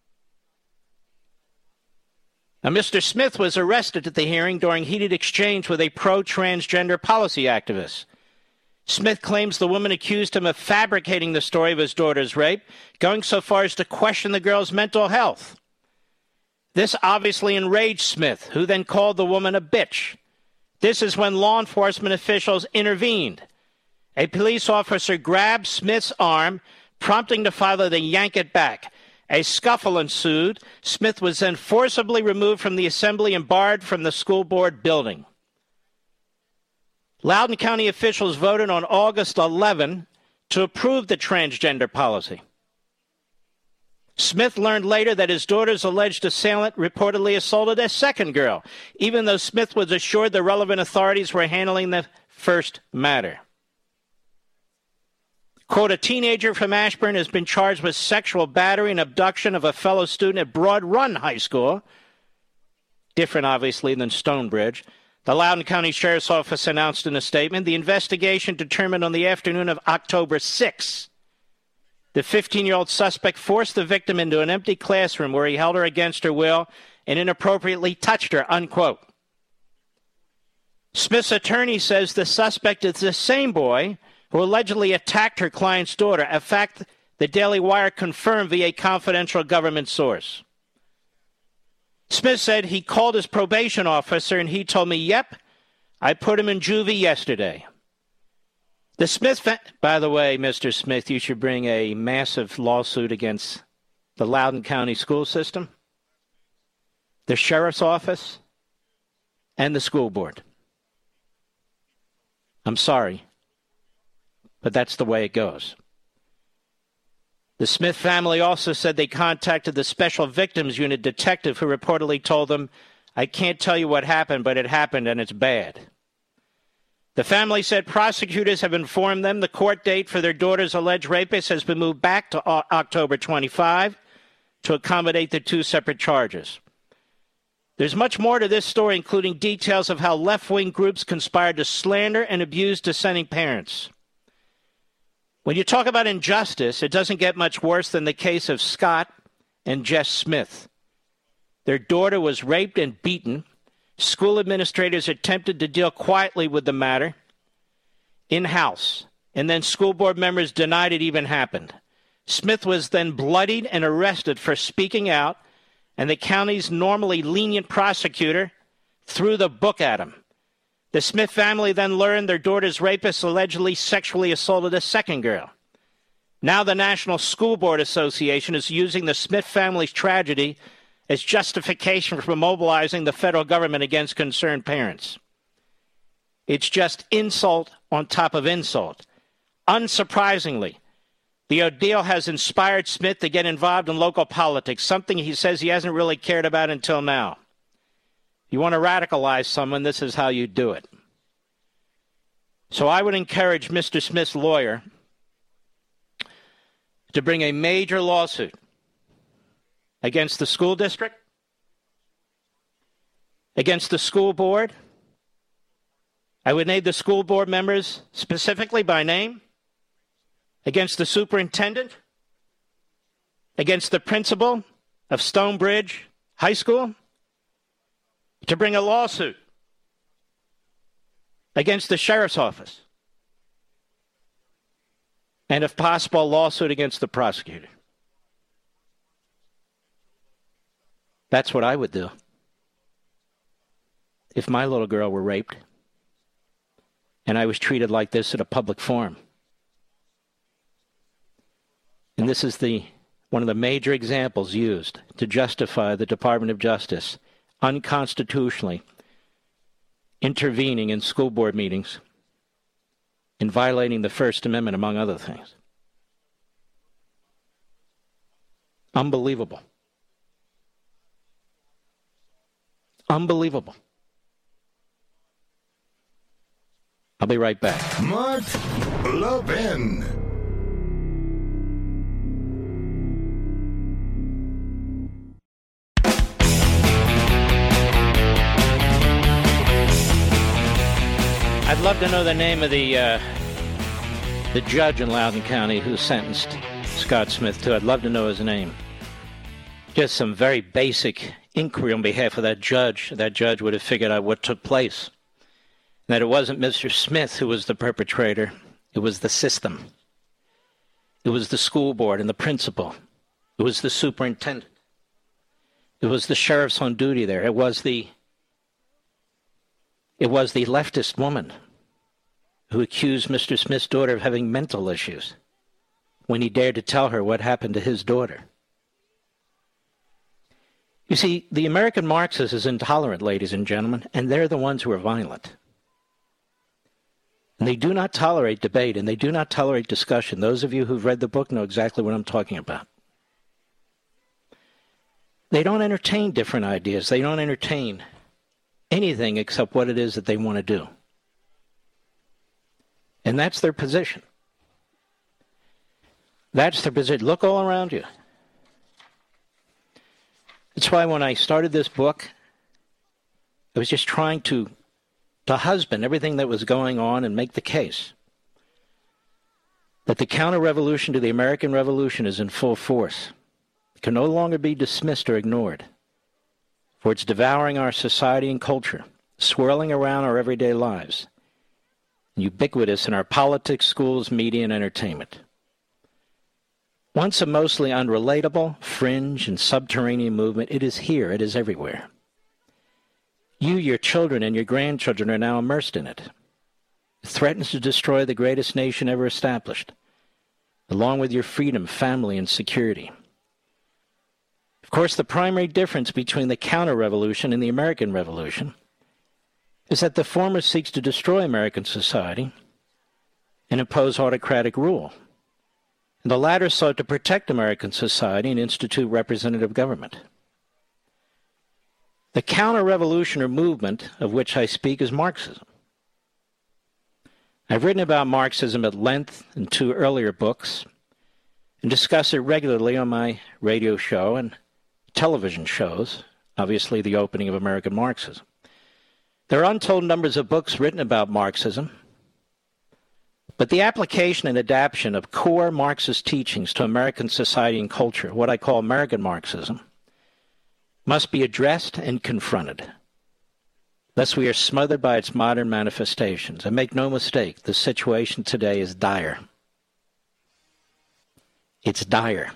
Now, Mister Smith was arrested at the hearing during heated exchange with a pro-transgender policy activist. Smith claims the woman accused him of fabricating the story of his daughter's rape, going so far as to question the girl's mental health. This obviously enraged Smith, who then called the woman a bitch. This is when law enforcement officials intervened. A police officer grabbed Smith's arm, prompting the father to yank it back. A scuffle ensued. Smith was then forcibly removed from the assembly and barred from the school board building. Loudoun County officials voted on August eleventh to approve the transgender policy. Smith learned later that his daughter's alleged assailant reportedly assaulted a second girl, even though Smith was assured the relevant authorities were handling the first matter. Quote, a teenager from Ashburn has been charged with sexual battery and abduction of a fellow student at Broad Run High School. Different, obviously, than Stonebridge. The Loudoun County Sheriff's Office announced in a statement, the investigation determined on the afternoon of October sixth the fifteen-year-old suspect forced the victim into an empty classroom where he held her against her will and inappropriately touched her, unquote. Smith's attorney says the suspect is the same boy who allegedly attacked her client's daughter, a fact the Daily Wire confirmed via a confidential government source. Smith said he called his probation officer and he told me, yep, I put him in juvie yesterday. The Smith, fa- by the way, Mister Smith, you should bring a massive lawsuit against the Loudoun County school system, the sheriff's office, and the school board. I'm sorry, but that's the way it goes. The Smith family also said they contacted the Special Victims Unit detective who reportedly told them, I can't tell you what happened, but it happened and it's bad. The family said prosecutors have informed them the court date for their daughter's alleged rapist has been moved back to o- October twenty-fifth to accommodate the two separate charges. There's much more to this story, including details of how left-wing groups conspired to slander and abuse dissenting parents. When you talk about injustice, it doesn't get much worse than the case of Scott and Jess Smith. Their daughter was raped and beaten. School administrators attempted to deal quietly with the matter in-house, and then school board members denied it even happened. Smith was then bloodied and arrested for speaking out, and the county's normally lenient prosecutor threw the book at him. The Smith family then learned their daughter's rapist allegedly sexually assaulted a second girl. Now the National School Board Association is using the Smith family's tragedy as justification for mobilizing the federal government against concerned parents. It's just insult on top of insult. Unsurprisingly, the ordeal has inspired Smith to get involved in local politics, something he says he hasn't really cared about until now. If you want to radicalize someone, this is how you do it. So I would encourage Mister Smith's lawyer to bring a major lawsuit against the school district, against the school board. I would name the school board members specifically by name, against the superintendent, against the principal of Stonebridge High School, to bring a lawsuit against the sheriff's office, and if possible, a lawsuit against the prosecutor. That's what I would do if my little girl were raped and I was treated like this at a public forum. And this is the one of the major examples used to justify the Department of Justice unconstitutionally intervening in school board meetings and violating the First Amendment, among other things. Unbelievable. Unbelievable. I'll be right back. Mark Levin. I'd love to know the name of the uh, the judge in Loudoun County who sentenced Scott Smith to. I'd love to know his name. Just some very basic inquiry on behalf of that judge. That judge would have figured out what took place. That it wasn't Mister Smith who was the perpetrator. It was the system. It was the school board and the principal. It was the superintendent. It was the sheriffs on duty there. It was the It was the leftist woman who accused Mister Smith's daughter of having mental issues when he dared to tell her what happened to his daughter. You see, the American Marxist is intolerant, ladies and gentlemen, and they're the ones who are violent. And they do not tolerate debate, and they do not tolerate discussion. Those of you who've read the book know exactly what I'm talking about. They don't entertain different ideas. They don't entertain anything except what it is that they want to do. And that's their position. That's their position. Look all around you. That's why when I started this book, I was just trying to, to husband everything that was going on and make the case that the counter-revolution to the American Revolution is in full force. It can no longer be dismissed or ignored, for it's devouring our society and culture, swirling around our everyday lives, and ubiquitous in our politics, schools, media, and entertainment. Once a mostly unrelatable, fringe, and subterranean movement, it is here, it is everywhere. You, your children, and your grandchildren are now immersed in it. It threatens to destroy the greatest nation ever established, along with your freedom, family, and security. Of course, the primary difference between the counter-revolution and the American Revolution is that the former seeks to destroy American society and impose autocratic rule, and the latter sought to protect American society and institute representative government. The counter-revolution or movement of which I speak is Marxism. I've written about Marxism at length in two earlier books and discuss it regularly on my radio show and television shows, obviously the opening of American Marxism. There are untold numbers of books written about Marxism, but the application and adaptation of core Marxist teachings to American society and culture, what I call American Marxism, must be addressed and confronted, lest we are smothered by its modern manifestations. And make no mistake, the situation today is dire. It's dire.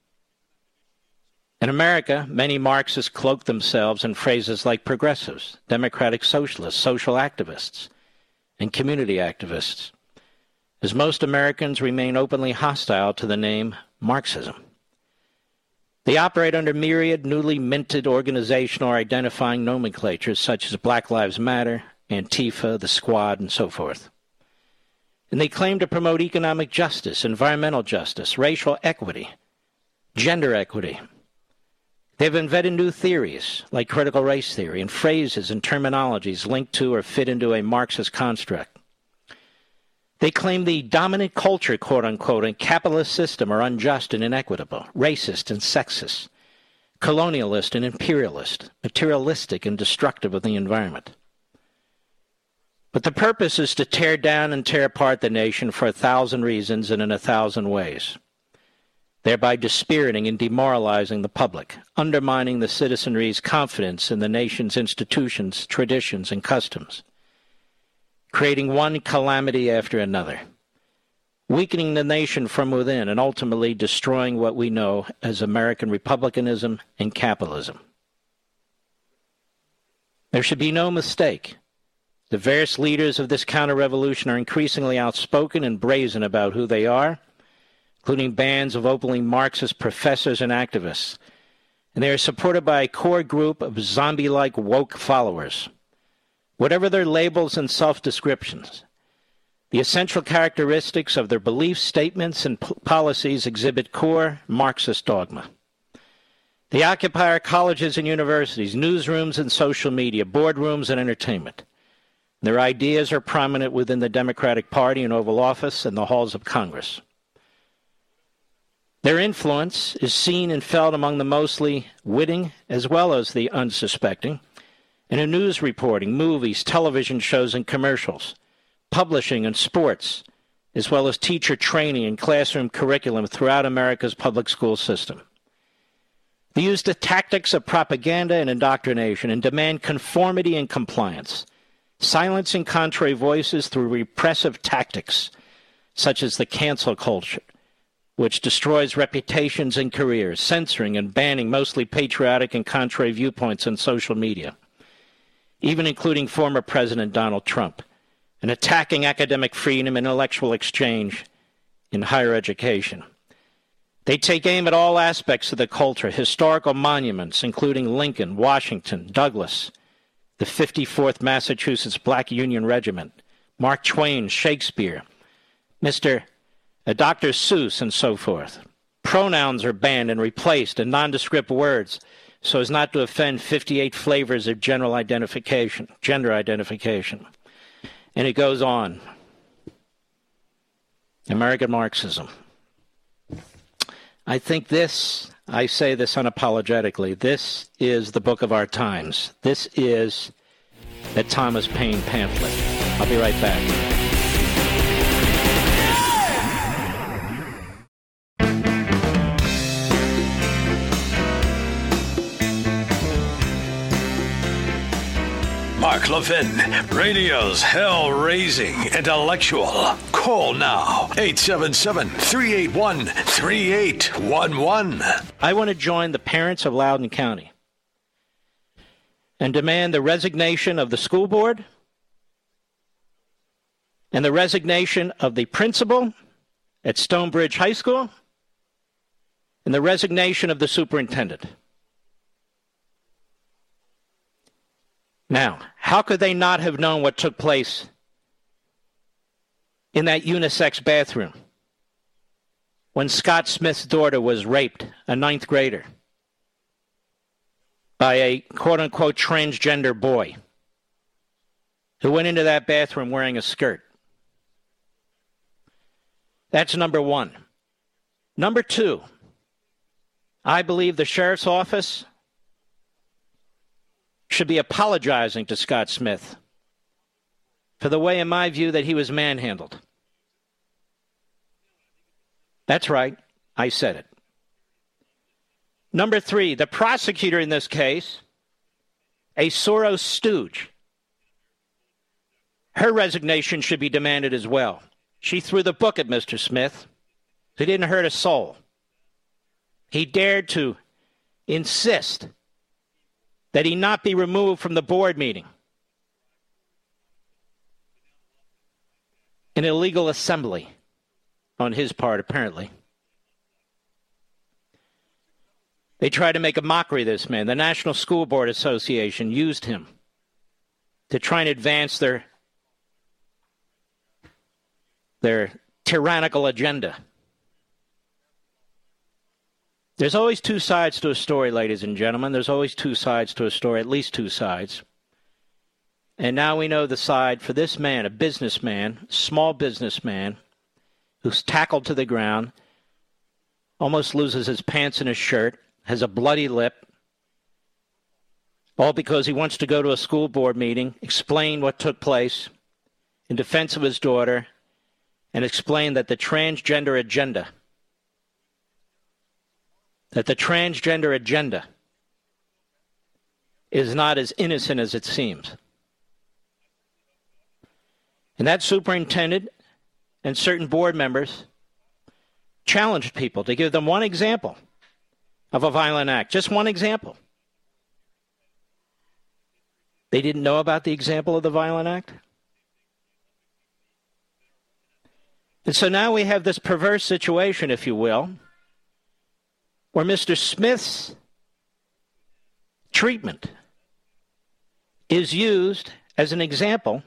In America, many Marxists cloak themselves in phrases like progressives, democratic socialists, social activists, and community activists, as most Americans remain openly hostile to the name Marxism. They operate under myriad newly minted organizational or identifying nomenclatures such as Black Lives Matter, Antifa, the Squad, and so forth. And they claim to promote economic justice, environmental justice, racial equity, gender equity. They've invented new theories, like critical race theory, and phrases and terminologies linked to or fit into a Marxist construct. They claim the dominant culture, quote-unquote, and capitalist system are unjust and inequitable, racist and sexist, colonialist and imperialist, materialistic and destructive of the environment. But the purpose is to tear down and tear apart the nation for a thousand reasons and in a thousand ways, thereby dispiriting and demoralizing the public, undermining the citizenry's confidence in the nation's institutions, traditions, and customs, creating one calamity after another, weakening the nation from within, and ultimately destroying what we know as American republicanism and capitalism. There should be no mistake. The various leaders of this counter-revolution are increasingly outspoken and brazen about who they are, including bands of openly Marxist professors and activists, and they are supported by a core group of zombie-like woke followers. Whatever their labels and self-descriptions, the essential characteristics of their beliefs, statements, and p- policies exhibit core Marxist dogma. They occupy our colleges and universities, newsrooms and social media, boardrooms and entertainment. Their ideas are prominent within the Democratic Party in Oval Office and the halls of Congress. Their influence is seen and felt among the mostly witting as well as the unsuspecting, and in news reporting, movies, television shows, and commercials, publishing and sports, as well as teacher training and classroom curriculum throughout America's public school system. They use the tactics of propaganda and indoctrination and demand conformity and compliance, silencing contrary voices through repressive tactics, such as the cancel culture, which destroys reputations and careers, censoring and banning mostly patriotic and contrary viewpoints on social media, even including former President Donald Trump, and attacking academic freedom and intellectual exchange in higher education. They take aim at all aspects of the culture, historical monuments, including Lincoln, Washington, Douglas, the fifty-fourth Massachusetts Black Union Regiment, Mark Twain, Shakespeare, Mister Uh, Doctor Seuss, and so forth. Pronouns are banned and replaced in nondescript words so as not to offend fifty-eight flavors of general identification, gender identification. And it goes on. American Marxism. I think this, I say this unapologetically, this is the book of our times. This is the Thomas Paine pamphlet. I'll be right back. Mark Levin, radio's hell-raising intellectual. Call now, eight seven seven, three eight one, three eight one one. I want to join the parents of Loudoun County and demand the resignation of the school board and the resignation of the principal at Stonebridge High School and the resignation of the superintendent. Now, how could they not have known what took place in that unisex bathroom when Scott Smith's daughter was raped, a ninth grader, by a quote-unquote transgender boy who went into that bathroom wearing a skirt? That's number one. Number two, I believe the sheriff's office should be apologizing to Scott Smith for the way, in my view, that he was manhandled. That's right. I said it. Number three, the prosecutor in this case, a Soros stooge, her resignation should be demanded as well. She threw the book at Mister Smith. He didn't hurt a soul. He dared to insist that he not be removed from the board meeting. An illegal assembly on his part, apparently. They tried to make a mockery of this man. The National School Board Association used him to try and advance their, their tyrannical agenda. There's always two sides to a story, ladies and gentlemen. There's always two sides to a story, at least two sides. And now we know the side for this man, a businessman, small businessman, who's tackled to the ground, almost loses his pants and his shirt, has a bloody lip, all because he wants to go to a school board meeting, explain what took place in defense of his daughter, and explain that the transgender agenda that the transgender agenda is not as innocent as it seems. And that superintendent and certain board members challenged people to give them one example of a violent act, just one example. They didn't know about the example of the violent act. And so now we have this perverse situation, if you will, where Mister Smith's treatment is used as an example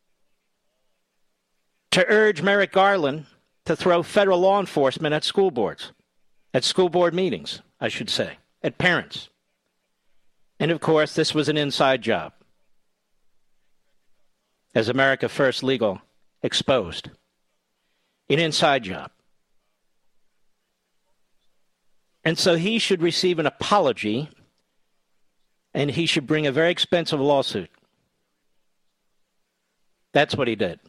to urge Merrick Garland to throw federal law enforcement at school boards, at school board meetings, I should say, at parents. And of course, this was an inside job, as America First Legal exposed. An inside job. And so he should receive an apology, and he should bring a very expensive lawsuit. That's what he did.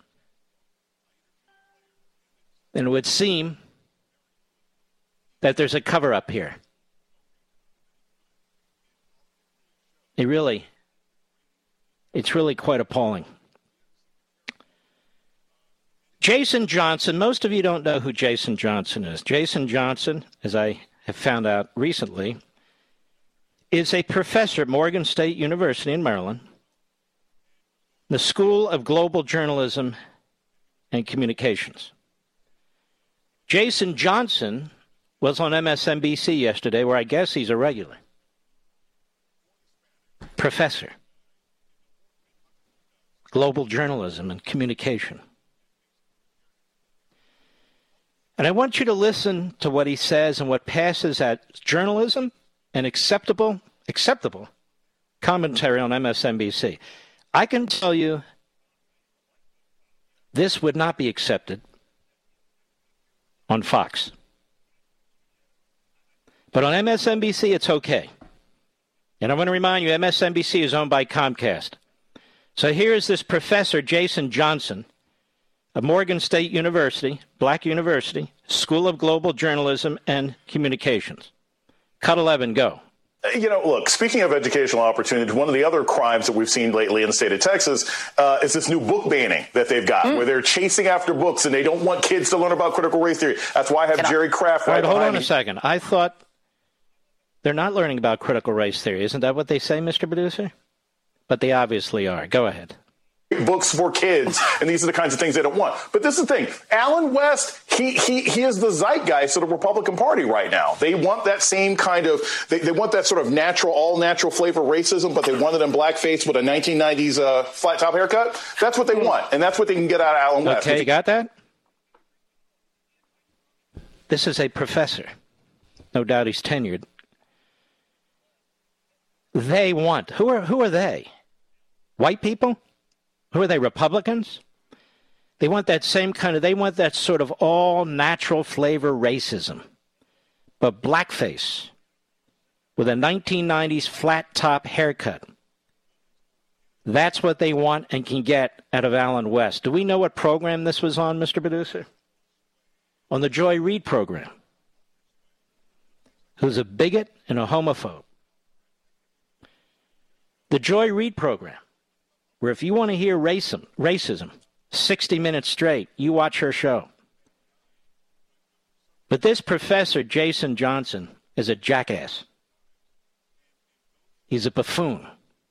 And it would seem that there's a cover-up here. It really, it's really quite appalling. Jason Johnson, most of you don't know who Jason Johnson is. Jason Johnson, as I have found out recently, is a professor at Morgan State University in Maryland, the School of Global Journalism and Communications. Jason Johnson was on M S N B C yesterday, where I guess he's a regular professor. global journalism and communication. And I want you to listen to what he says and what passes as journalism and acceptable, acceptable commentary on M S N B C. I can tell you this would not be accepted on Fox. But on M S N B C, it's okay. And I want to remind you, M S N B C is owned by Comcast. So here's this professor, Jason Johnson, of Morgan State University, Black University, School of Global Journalism and Communications. Cut eleven, go. You know, look, speaking of educational opportunities, one of the other crimes that we've seen lately in the state of Texas uh, is this new book banning that they've got, mm. where they're chasing after books and they don't want kids to learn about critical race theory. That's why I have Can Jerry I... Kraft right, right behind hold on me. a second. I thought they're not learning about critical race theory. Isn't that what they say, Mister Producer? But they obviously are. Go ahead. Books for kids, and these are the kinds of things they don't want. But this is the thing. Allen West, he he he is the zeitgeist of the Republican Party right now. They want that same kind of, they, they want that sort of natural, all-natural flavor racism, but they want it in blackface with a nineteen nineties uh, flat-top haircut. That's what they want, and that's what they can get out of Allen West. Okay, you got that? This is a professor. No doubt he's tenured. They want, who are who are they? White people? Who are they, Republicans? They want that same kind of, they want that sort of all-natural flavor racism. But blackface with a nineteen nineties flat-top haircut. That's what they want and can get out of Allen West. Do we know what program this was on, Mister Producer? On the Joy Reid program. Who's a bigot and a homophobe. The Joy Reid program, where if you want to hear racism, racism, sixty minutes straight, you watch her show. But this professor, Jason Johnson, is a jackass. He's a buffoon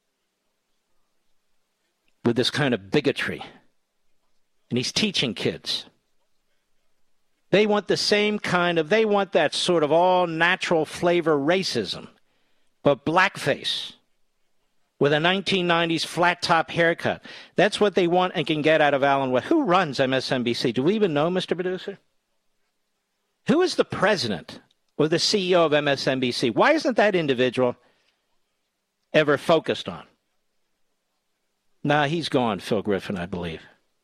with this kind of bigotry. And he's teaching kids. They want the same kind of, they want that sort of all-natural flavor racism, but blackface with a nineteen nineties flat-top haircut. That's what they want and can get out of Allen West. Who runs M S N B C? Do we even know, Mister Producer? Who is the president or the C E O of M S N B C? Why isn't that individual ever focused on? Nah, he's gone, Phil Griffin, I believe.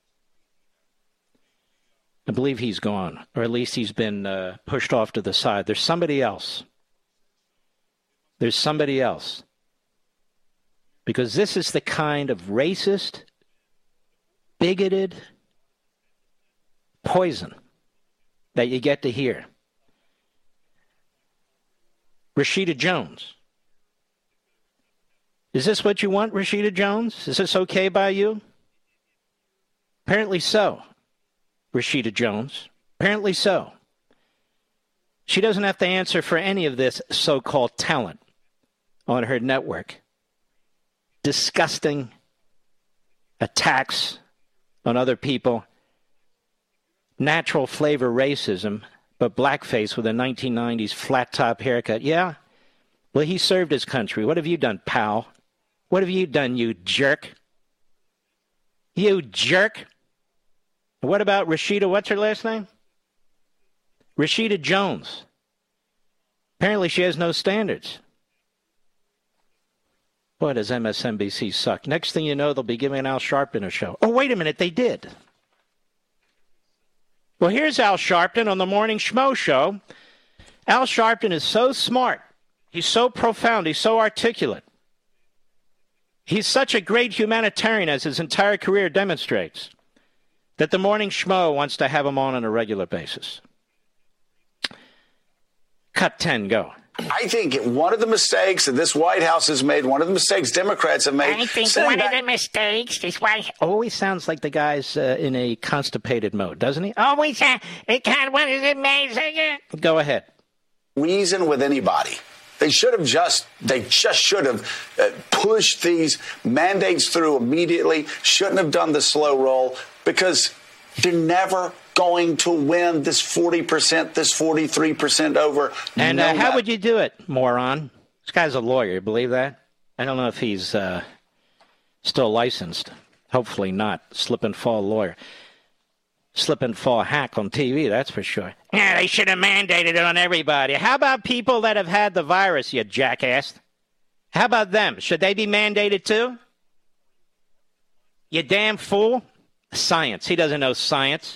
I believe he's gone, or at least he's been uh, pushed off to the side. There's somebody else. There's somebody else. Because this is the kind of racist, bigoted poison that you get to hear. Rashida Jones. Is this what you want, Rashida Jones? Is this okay by you? Apparently so, Rashida Jones. Apparently so. She doesn't have to answer for any of this so-called talent on her network. Disgusting attacks on other people. Natural flavor racism, but blackface with a nineteen nineties flat-top haircut. Yeah? Well, he served his country. What have you done, pal? What have you done, you jerk? You jerk? What about Rashida, what's her last name? Rashida Jones. Apparently she has no standards. Boy, does M S N B C suck. Next thing you know, they'll be giving Al Sharpton a show. Oh, wait a minute, they did. Well, here's Al Sharpton on the Morning Schmo Show. Al Sharpton is so smart. He's so profound. He's so articulate. He's such a great humanitarian, as his entire career demonstrates, that the Morning Schmo wants to have him on on a regular basis. Cut ten, go. I think one of the mistakes that this White House has made, one of the mistakes Democrats have made. I think one back- of the mistakes is why. Always sounds like the guy's uh, in a constipated mode, doesn't he? Always, uh, it can't, what is it, amazing? Go ahead. Reason with anybody. They should have just, they just should have uh, pushed these mandates through immediately, shouldn't have done the slow roll, because they're never going to win this forty percent, this forty-three percent over. And no uh, how matter. would you do it, moron? This guy's a lawyer, believe that? I don't know if he's uh, still licensed. Hopefully not. Slip and fall lawyer. Slip and fall hack on T V, that's for sure. Yeah, they should have mandated it on everybody. How about people that have had the virus, you jackass? How about them? Should they be mandated too? You damn fool. Science. He doesn't know science.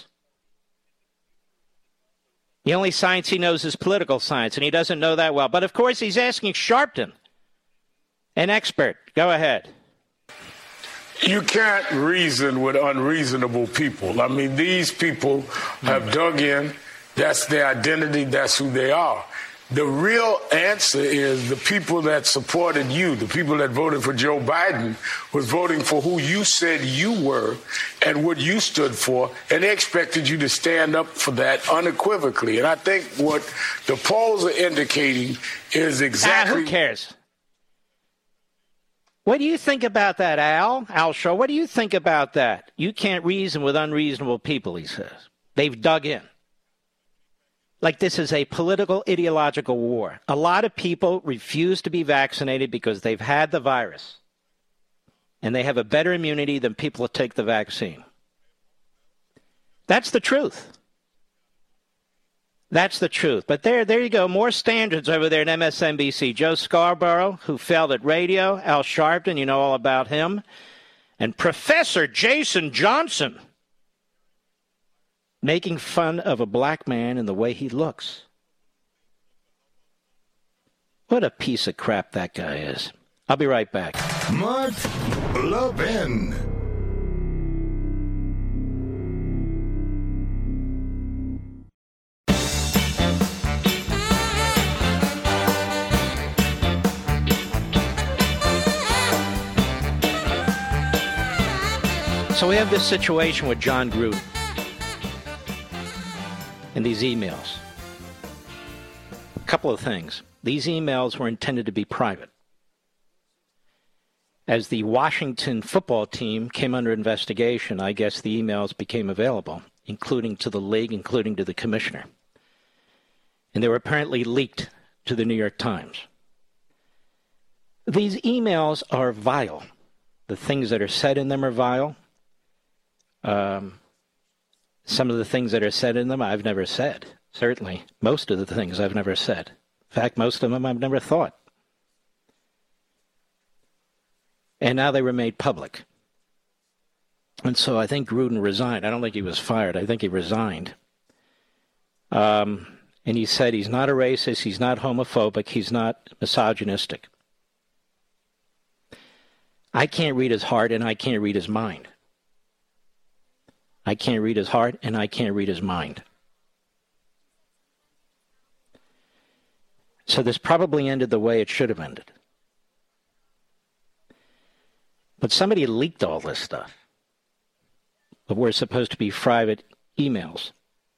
The only science he knows is political science, and he doesn't know that well. But, of course, he's asking Sharpton, an expert. Go ahead. You can't reason with unreasonable people. I mean, these people have dug in. That's their identity. That's who they are. The real answer is the people that supported you, the people that voted for Joe Biden, was voting for who you said you were and what you stood for, and they expected you to stand up for that unequivocally. And I think what the polls are indicating is exactly... Ah, who cares? What do you think about that, Al? Al Shaw, what do you think about that? You can't reason with unreasonable people, he says. They've dug in. Like this is a political, ideological war. A lot of people refuse to be vaccinated because they've had the virus. And they have a better immunity than people that take the vaccine. That's the truth. That's the truth. But there, there you go. More standards over there at M S N B C. Joe Scarborough, who failed at radio. Al Sharpton, you know all about him. And Professor Jason Johnson, making fun of a black man and the way he looks. What a piece of crap that guy is. I'll be right back. Mark Levin. So we have this situation with John Gruden and these emails. A couple of things. These emails were intended to be private. As the Washington football team came under investigation, I guess the emails became available, including to the league, including to the commissioner. And they were apparently leaked to the New York Times. These emails are vile. The things that are said in them are vile. Um, some of the things that are said in them I've never said. Certainly, most of the things I've never said. In fact, most of them I've never thought. And now they were made public. And so I think Gruden resigned. I don't think he was fired. I think he resigned. Um, and he said he's not a racist, he's not homophobic, he's not misogynistic. I can't read his heart and I can't read his mind. I can't read his heart, and I can't read his mind. So this probably ended the way it should have ended. But somebody leaked all this stuff. But we're supposed to be private emails.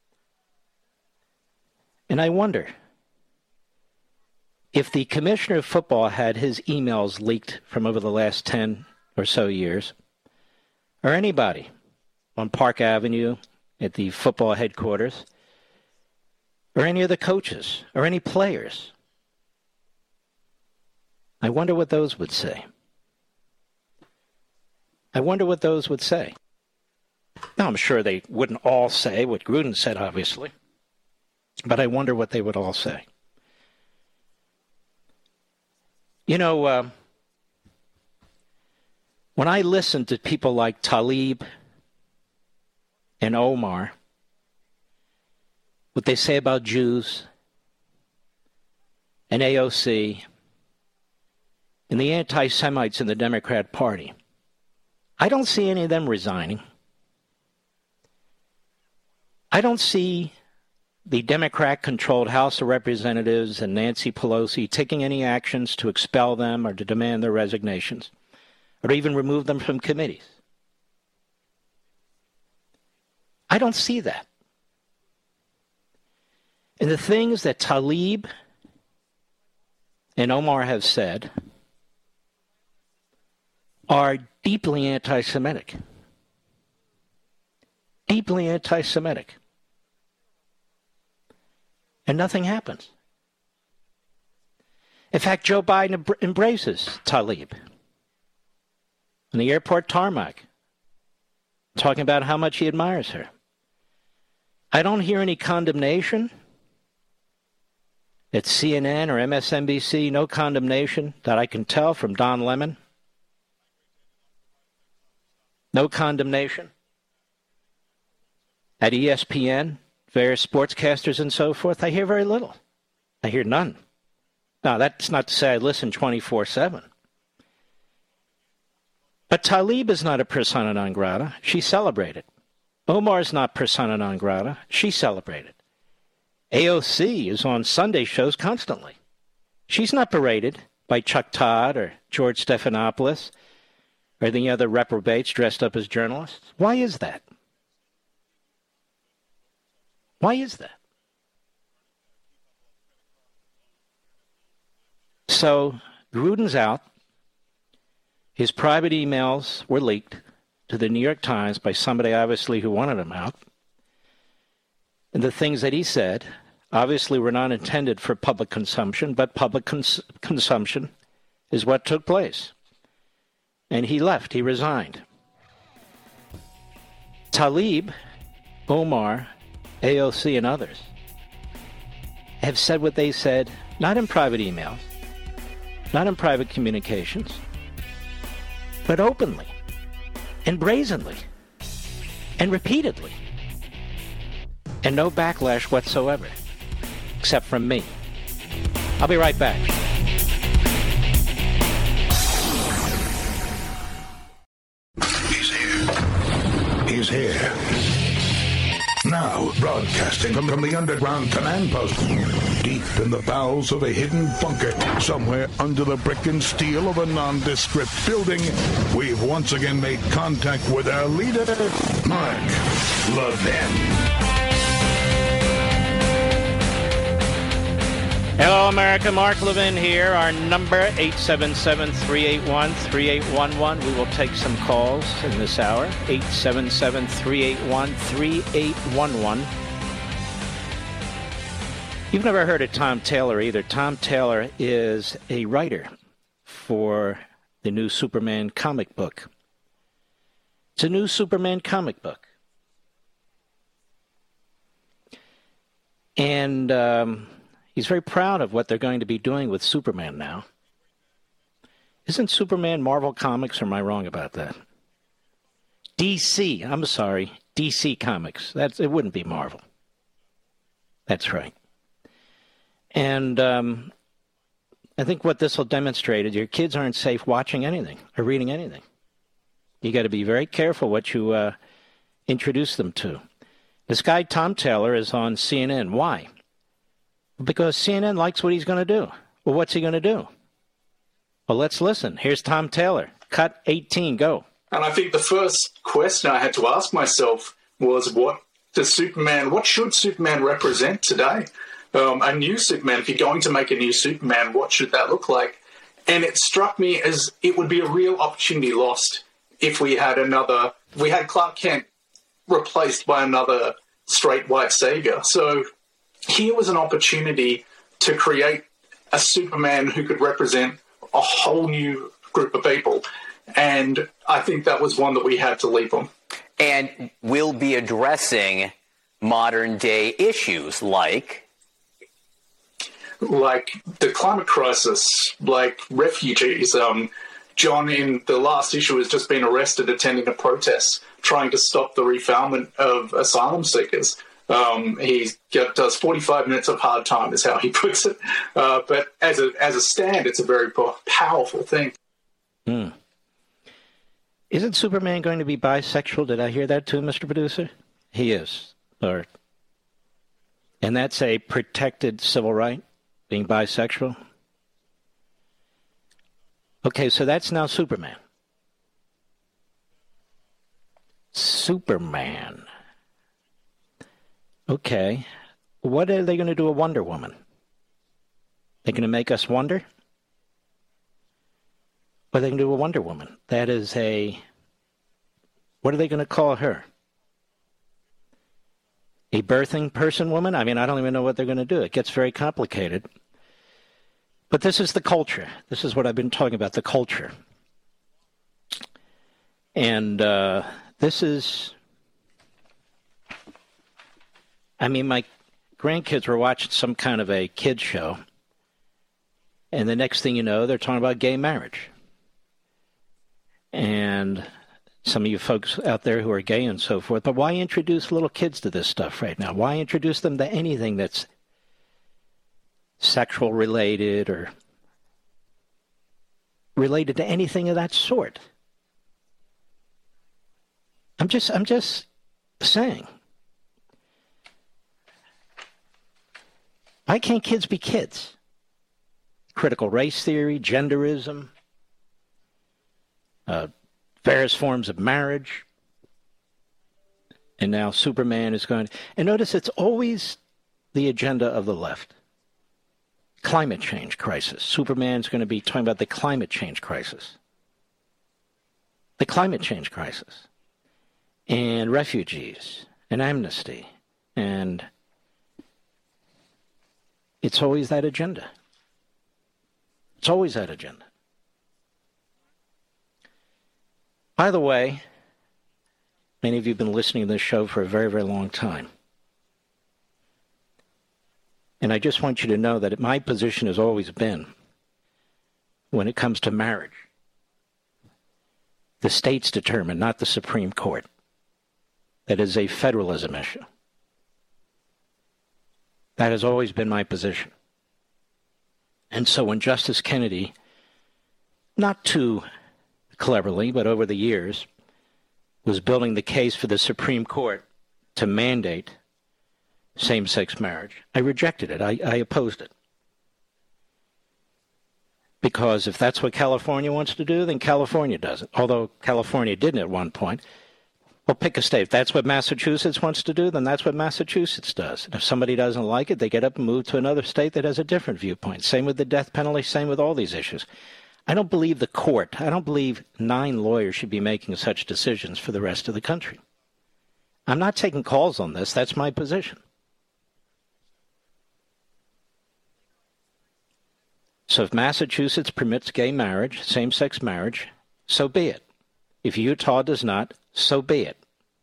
And I wonder if the commissioner of football had his emails leaked from over the last ten or so years, or anybody on Park Avenue at the football headquarters, or any of the coaches, or any players. I wonder what those would say. I wonder what those would say. Now, I'm sure they wouldn't all say what Gruden said, obviously, but I wonder what they would all say. You know, uh, when I listen to people like Tlaib and Omar, what they say about Jews and A O C and the anti-Semites in the Democrat Party, I don't see any of them resigning. I don't see the Democrat-controlled House of Representatives and Nancy Pelosi taking any actions to expel them or to demand their resignations or to even remove them from committees. I don't see that. And the things that Tlaib and Omar have said are deeply anti-Semitic. Deeply anti-Semitic. And nothing happens. In fact, Joe Biden embraces Tlaib on the airport tarmac talking about how much he admires her. I don't hear any condemnation at C N N or M S N B C, no condemnation that I can tell from Don Lemon. No condemnation at E S P N, various sportscasters and so forth. I hear very little. I hear none. Now, that's not to say I listen twenty-four seven. But Tlaib is not a persona non grata. She celebrated. Omar is not persona non grata. She celebrated. A O C is on Sunday shows constantly. She's not berated by Chuck Todd or George Stephanopoulos or any other reprobates dressed up as journalists. Why is that? Why is that? So Gruden's out. His private emails were leaked to the New York Times by somebody obviously who wanted him out. And the things that he said obviously were not intended for public consumption, but public cons- consumption is what took place. And he left. He resigned. Tlaib, Omar, A O C, and others have said what they said, not in private emails, not in private communications, but openly and brazenly and repeatedly. And no backlash whatsoever, except from me. I'll be right back. He's here. He's here. Now, broadcasting from, from the underground command post, deep in the bowels of a hidden bunker, somewhere under the brick and steel of a nondescript building, we've once again made contact with our leader, Mark Levin. Hello, America. Mark Levin here. Our number, eight seven seven, three eight one, three eight one one. We will take some calls in this hour. eight seven seven, three eight one, three eight one one. You've never heard of Tom Taylor either. Tom Taylor is a writer for the new Superman comic book. It's a new Superman comic book. And um, he's very proud of what they're going to be doing with Superman now. Isn't Superman Marvel Comics, or am I wrong about that? D C, I'm sorry, D C Comics. That's, it wouldn't be Marvel. That's right. And um, I think what this will demonstrate is your kids aren't safe watching anything or reading anything. You got to be very careful what you uh, introduce them to. This guy, Tom Taylor, is on C N N. Why? Because C N N likes what he's going to do. Well, what's he going to do? Well, let's listen. Here's Tom Taylor. Cut eighteen, go. And I think the first question I had to ask myself was, what does Superman, what should Superman represent today? Um, a new Superman, if you're going to make a new Superman, what should that look like? And it struck me as it would be a real opportunity lost if we had another, we had Clark Kent replaced by another straight white savior. So here was an opportunity to create a Superman who could represent a whole new group of people. And I think that was one that we had to leap on. And we'll be addressing modern day issues like... Like the climate crisis, like refugees. Um, John, in the last issue, has just been arrested attending a protest trying to stop the refoulement of asylum seekers. Um, he does forty-five minutes of hard time, is how he puts it. Uh, but as a as a stand, it's a very powerful thing. Hmm. Isn't Superman going to be bisexual? Did I hear that too, Mister Producer? He is. Or, and that's a protected civil right, being bisexual? Okay, so that's now Superman. Superman. Okay. What are they going to do with Wonder Woman? They're going to make us wonder? What are they going to do with Wonder Woman? That is a... What are they going to call her? A birthing person woman? I mean, I don't even know what they're going to do. It gets very complicated. But this is the culture. This is what I've been talking about, the culture. And uh, This is, I mean, my grandkids were watching some kind of a kid show, and the next thing you know, they're talking about gay marriage. And some of you folks out there who are gay and so forth, but why introduce little kids to this stuff right now? Why introduce them to anything that's sexual related or related to anything of that sort? I'm just, I'm just saying. Why can't kids be kids? Critical race theory, genderism, uh, various forms of marriage. And now Superman is going. And notice it's always the agenda of the left. Climate change crisis. Superman's going to be talking about the climate change crisis. The climate change crisis. And refugees. And amnesty. And it's always that agenda. It's always that agenda. By the way, many of you have been listening to this show for a very, very long time. And I just want you to know that my position has always been, when it comes to marriage, the states determine, not the Supreme Court. That is a federalism issue. That has always been my position. And so when Justice Kennedy, not too cleverly, but over the years, was building the case for the Supreme Court to mandate same-sex marriage, I rejected it. I, I opposed it. Because if that's what California wants to do, then California does it. Although California didn't at one point. Well, pick a state. If that's what Massachusetts wants to do, then that's what Massachusetts does. And if somebody doesn't like it, they get up and move to another state that has a different viewpoint. Same with the death penalty, same with all these issues. I don't believe the court, I don't believe nine lawyers should be making such decisions for the rest of the country. I'm not taking calls on this. That's my position. So if Massachusetts permits gay marriage, same-sex marriage, so be it. If Utah does not, so be it.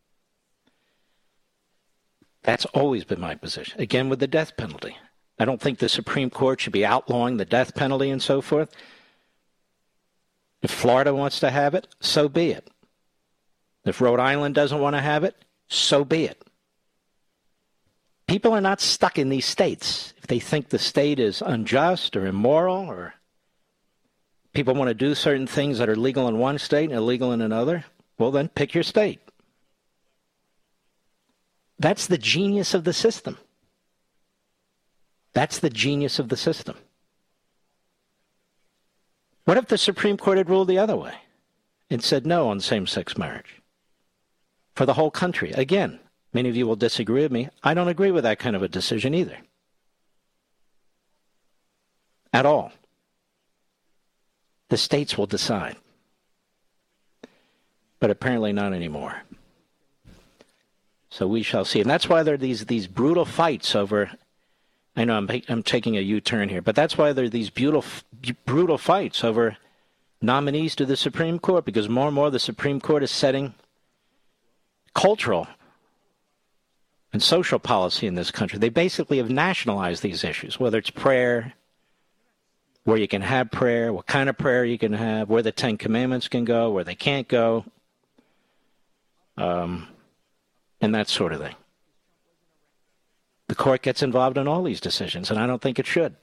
That's always been my position. Again, with the death penalty. I don't think the Supreme Court should be outlawing the death penalty and so forth. If Florida wants to have it, so be it. If Rhode Island doesn't want to have it, so be it. People are not stuck in these states. If they think the state is unjust or immoral, or people want to do certain things that are legal in one state and illegal in another, well, then pick your state. That's the genius of the system. That's the genius of the system. What if the Supreme Court had ruled the other way and said no on same-sex marriage for the whole country? Again, many of you will disagree with me. I don't agree with that kind of a decision either. At all. The states will decide. But apparently not anymore. So we shall see. And that's why there are these, these brutal fights over... I know I'm, I'm taking a U-turn here, but that's why there are these beautiful, brutal fights over nominees to the Supreme Court, because more and more the Supreme Court is setting cultural and social policy in this country. They basically have nationalized these issues, whether it's prayer, where you can have prayer, what kind of prayer you can have, where the Ten Commandments can go, where they can't go, um, and that sort of thing. The court gets involved in all these decisions, and I don't think it should.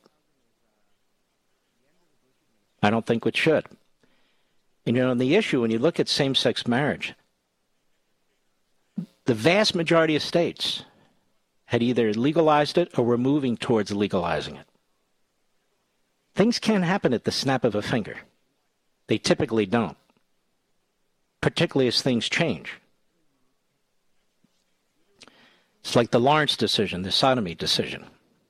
I don't think it should. And, you know, the issue, when you look at same-sex marriage, the vast majority of states had either legalized it or were moving towards legalizing it. Things can't happen at the snap of a finger. They typically don't, particularly as things change. It's like the Lawrence decision, the sodomy decision.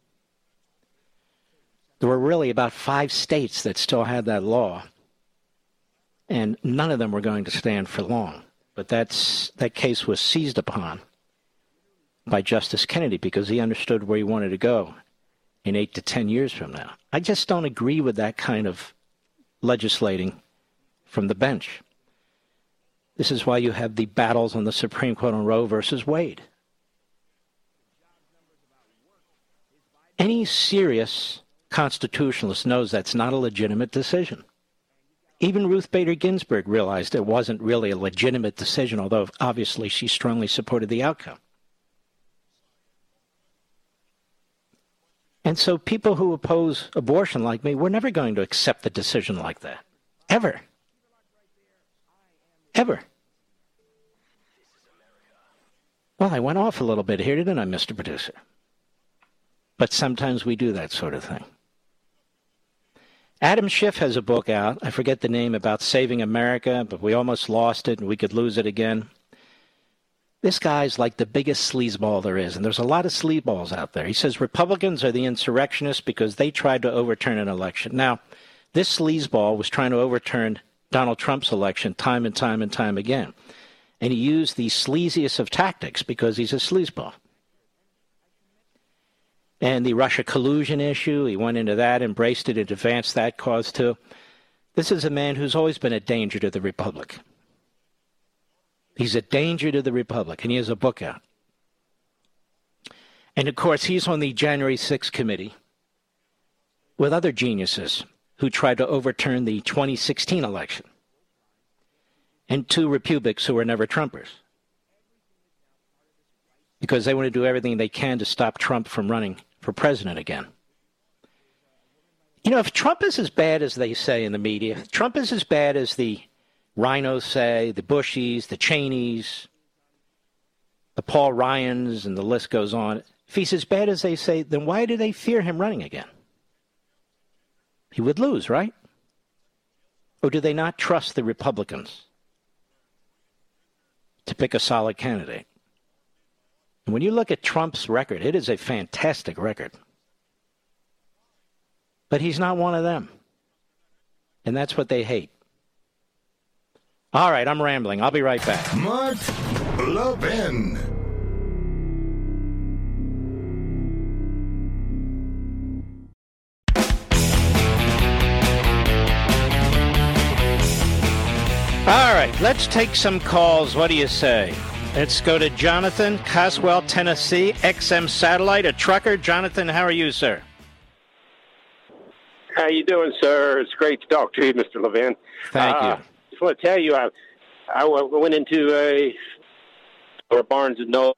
There were really about five states that still had that law, and none of them were going to stand for long. But that's, that case was seized upon by Justice Kennedy because he understood where he wanted to go in eight to ten years from now. I just don't agree with that kind of legislating from the bench. This is why you have the battles on the Supreme Court on Roe versus Wade. Any serious constitutionalist knows that's not a legitimate decision. Even Ruth Bader Ginsburg realized it wasn't really a legitimate decision, although obviously she strongly supported the outcome. And so people who oppose abortion like me, we're never going to accept a decision like that. Ever. Ever. Well, I went off a little bit here, didn't I, Mister Producer? But sometimes we do that sort of thing. Adam Schiff has a book out, I forget the name, about saving America, but we almost lost it and we could lose it again. This guy's like the biggest sleazeball there is, and there's a lot of sleazeballs out there. He says Republicans are the insurrectionists because they tried to overturn an election. Now, this sleazeball was trying to overturn Donald Trump's election time and time and time again. And he used the sleaziest of tactics because he's a sleazeball. And the Russia collusion issue, he went into that, embraced it, and advanced that cause too. This is a man who's always been a danger to the Republic. He's a danger to the Republic, and he has a book out. And, of course, he's on the January sixth committee with other geniuses who tried to overturn the twenty sixteen election, and two Republics who were never Trumpers, because they want to do everything they can to stop Trump from running for president again. You know, if Trump is as bad as they say in the media, if Trump is as bad as the rhinos say, the Bushies, the Cheneys, the Paul Ryans, and the list goes on. If he's as bad as they say, then why do they fear him running again? He would lose, right? Or do they not trust the Republicans to pick a solid candidate? And when you look at Trump's record, it is a fantastic record. But he's not one of them. And that's what they hate. All right, I'm rambling. I'll be right back. Mark Levin. All right, let's take some calls. What do you say? Let's go to Jonathan, Caswell, Tennessee, X M Satellite, a trucker. Jonathan, how are you, sir? How you doing, sir? It's great to talk to you, Mister Levin. Thank uh, you. I just want to tell you, I, I went into a or Barnes and Noble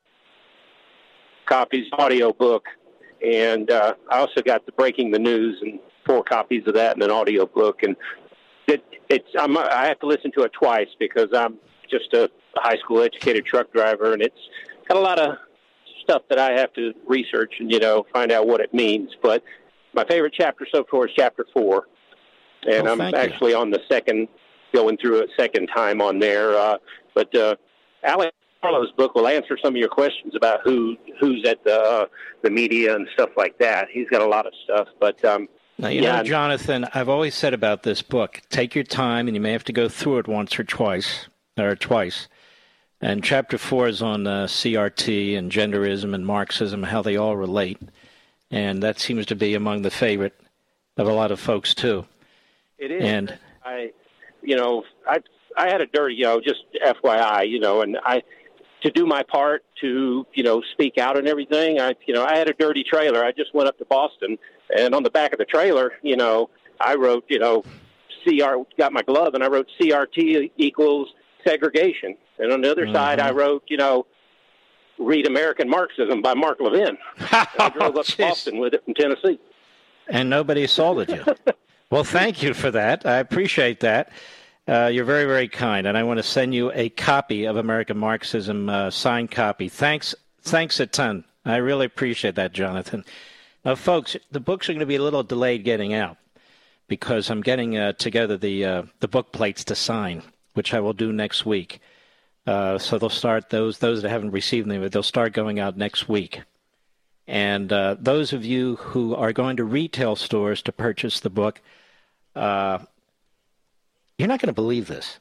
copies audio book, and uh, I also got the Breaking the News and four copies of that in an audio book. And it, it's I'm, I have to listen to it twice because I'm just a high school educated truck driver, and it's got a lot of stuff that I have to research and, you know, find out what it means. But my favorite chapter so far is chapter four. And oh, I'm actually you. on the second, going through it second time on there. Uh, but uh, Alex Carlo's book will answer some of your questions about who who's at the uh, the media and stuff like that. He's got a lot of stuff. But um, now, you yeah, know, Jonathan, I've always said about this book, take your time, and you may have to go through it once or twice, or twice. And chapter four is on uh, C R T and genderism and Marxism, how they all relate. And that seems to be among the favorite of a lot of folks, too. It is. And I, you know, I I had a dirty, you know, just F Y I, you know, and I, to do my part to, you know, speak out and everything, I, you know, I had a dirty trailer. I just went up to Boston, and on the back of the trailer, you know, I wrote, you know, C R, got my glove, and I wrote C R T equals segregation. And on the other mm-hmm. side, I wrote, you know, read American Marxism by Mark Levin. I drove up to Boston with it from Tennessee. And nobody assaulted you. Well, thank you for that. I appreciate that. Uh, you're very, very kind. And I want to send you a copy of American Marxism, uh, signed copy. Thanks, thanks a ton. I really appreciate that, Jonathan. Now, folks, the books are going to be a little delayed getting out because I'm getting uh, together the uh, the book plates to sign, which I will do next week. Uh, so they'll start, those those that haven't received them, they'll start going out next week. And uh, those of you who are going to retail stores to purchase the book, uh, you're not going to believe this.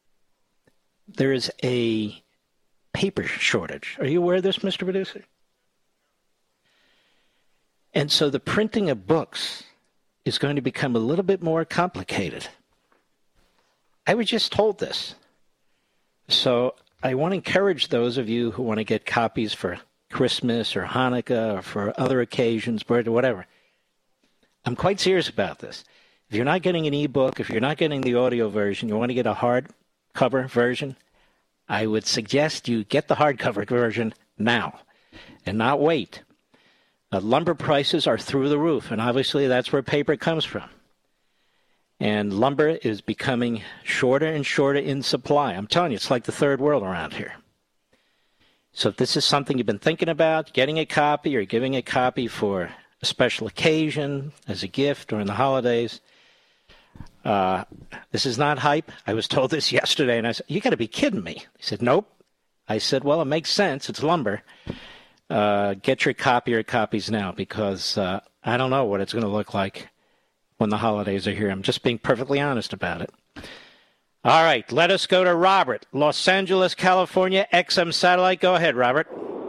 There is a paper shortage. Are you aware of this, Mister Producer? And so the printing of books is going to become a little bit more complicated. I was just told this. So I want to encourage those of you who want to get copies for Christmas or Hanukkah or for other occasions, birthday, whatever. I'm quite serious about this. If you're not getting an ebook, if you're not getting the audio version, you want to get a hardcover version, I would suggest you get the hardcover version now and not wait. Uh, lumber prices are through the roof, and obviously that's where paper comes from. And lumber is becoming shorter and shorter in supply. I'm telling you, it's like the third world around here. So if this is something you've been thinking about, getting a copy or giving a copy for a special occasion, as a gift, or in the holidays, uh, this is not hype. I was told this yesterday, and I said, you got to be kidding me. He said, nope. I said, well, it makes sense. It's lumber. Uh, get your copy or copies now, because uh, I don't know what it's going to look like when the holidays are here. I'm just being perfectly honest about it. All right, let us go to Robert, Los Angeles, California, X M Satellite. Go ahead, Robert.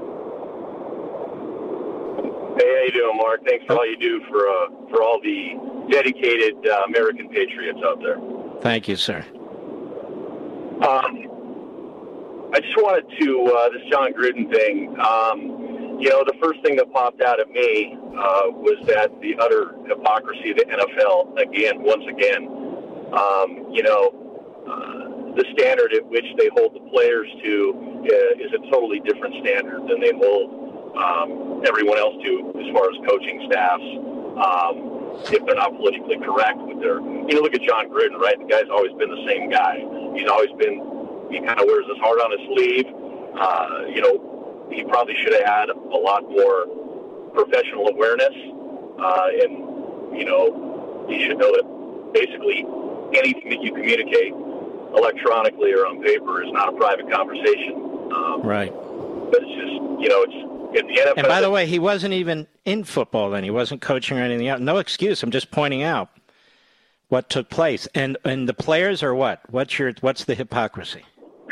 Hey, how you doing, Mark? Thanks for all you do for uh, for all the dedicated uh, American patriots out there. Thank you, sir. Um, I just wanted to, uh, this John Gruden thing, um, you know, the first thing that popped out at me uh, was that the utter hypocrisy of the N F L, again, once again, um, you know, uh, the standard at which they hold the players to uh, is a totally different standard than they hold um, everyone else to as far as coaching staffs, um, if they're not politically correct with their, you know, look at John Gruden, right? The guy's always been the same guy. He's always been, he kind of wears his heart on his sleeve. Uh, you know, he probably should have had a lot more professional awareness, uh, and, you know, he should know that basically anything that you communicate electronically or on paper is not a private conversation. Um, right. But it's just, you know, it's, it's the N F L. And by the way, he wasn't even in football then. He wasn't coaching or anything else. No excuse. I'm just pointing out what took place. And and the players are what? What's your what's the hypocrisy?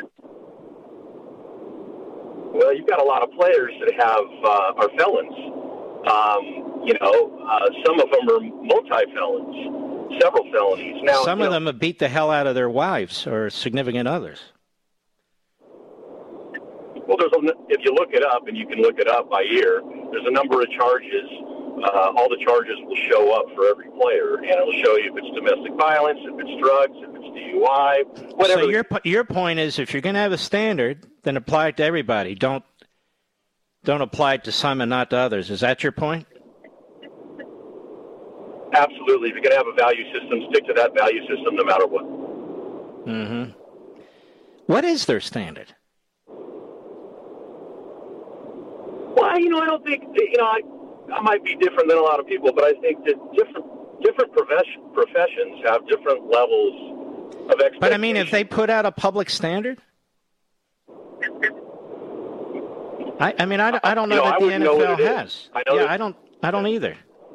Well, you've got a lot of players that have uh, are felons. Um, you know, uh, some of them are multi-felons, several felonies. Now, some of know, them have beat the hell out of their wives or significant others. Well, there's a, if you look it up, and you can look it up by year, there's a number of charges. Uh, all the charges will show up for every player, and it'll show you if it's domestic violence, if it's drugs, if it's D U I, whatever. So your your point is, if you're going to have a standard, then apply it to everybody. Don't don't apply it to some and not to others. Is that your point? Absolutely. If you're going to have a value system, stick to that value system no matter what. Mm-hmm. What is their standard? Well, you know, I don't think, you know, I, I might be different than a lot of people, but I think that different different profession, professions have different levels of expectation. But, I mean, if they put out a public standard? I, I mean, I, I don't know you know, that I the N F L know what it has. Is. I know yeah, that, I don't, I don't either.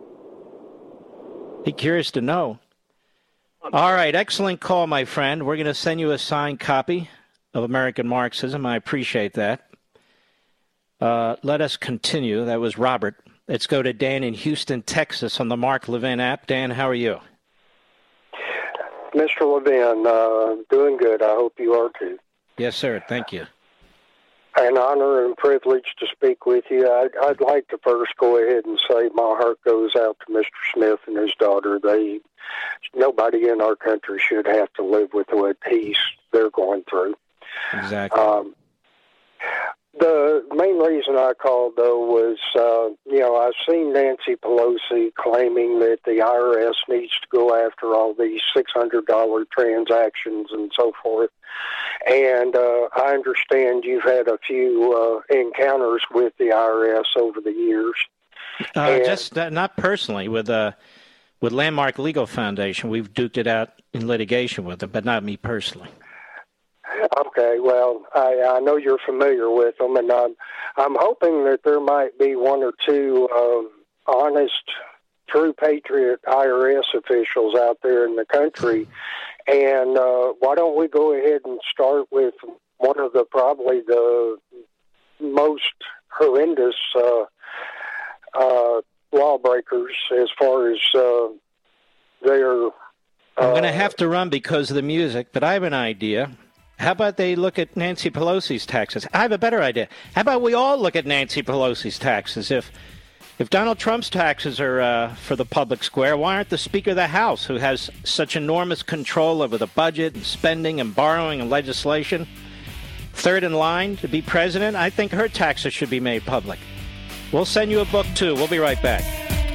Be curious to know. All right, excellent call, my friend. We're going to send you a signed copy of American Marxism. I appreciate that. Uh, let us continue. That was Robert. Let's go to Dan in Houston, Texas on the Mark Levin app. Dan, how are you? Mister Levin, uh, doing good. I hope you are too. Yes, sir. Thank you. An honor and privilege to speak with you. I'd, I'd like to first go ahead and say my heart goes out to Mister Smith and his daughter. They, nobody in our country should have to live with what he's they're going through. Exactly. Um, The main reason I called, though, was, uh, you know, I've seen Nancy Pelosi claiming that the I R S needs to go after all these six hundred dollars transactions and so forth. And uh, I understand you've had a few uh, encounters with the I R S over the years. Uh, and, just uh, not personally. With uh, with Landmark Legal Foundation, we've duked it out in litigation with them, but not me personally. Okay, well, I, I know you're familiar with them, and I'm, I'm hoping that there might be one or two uh, honest, true patriot I R S officials out there in the country. And uh, why don't we go ahead and start with one of the probably the most horrendous uh, uh, lawbreakers as far as uh, their... Uh, I'm going to have to run because of the music, but I have an idea. How about they look at Nancy Pelosi's taxes? I have a better idea. How about we all look at Nancy Pelosi's taxes? If if Donald Trump's taxes are uh, for the public square, why aren't the Speaker of the House, who has such enormous control over the budget and spending and borrowing and legislation, third in line to be president? I think her taxes should be made public. We'll send you a book, too. We'll be right back.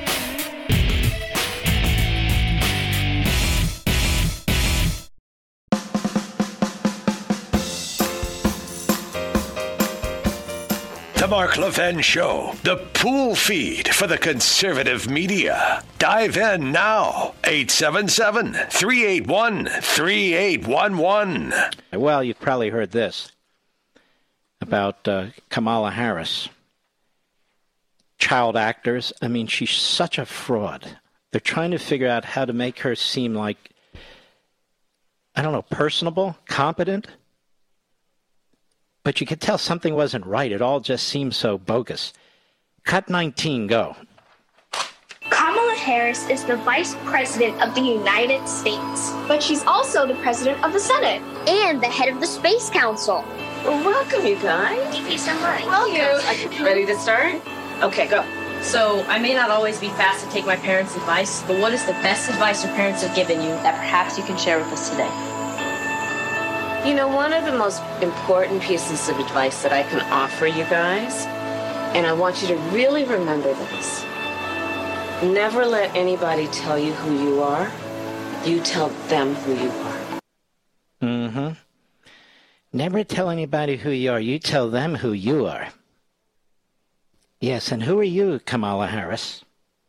The Mark Levin Show, the pool feed for the conservative media. Dive in now. eight seven seven, three eight one, three eight one one. Well, you've probably heard this about uh, Kamala Harris. Child actors. I mean, she's such a fraud. They're trying to figure out how to make her seem like, I don't know, personable, competent. But you could tell something wasn't right. It all just seemed so bogus. Cut nineteen, go. Kamala Harris is the Vice President of the United States, but she's also the President of the Senate and the head of the Space Council. Well, welcome, you guys. Thank you so much. Welcome. Ready to start? Okay, go. So, I may not always be fast to take my parents' advice, but what is the best advice your parents have given you that perhaps you can share with us today? You know, one of the most important pieces of advice that I can offer you guys, and I want you to really remember this, never let anybody tell you who you are. You tell them who you are. Mm-hmm. Never tell anybody who you are. You tell them who you are. Yes, and who are you, Kamala Harris?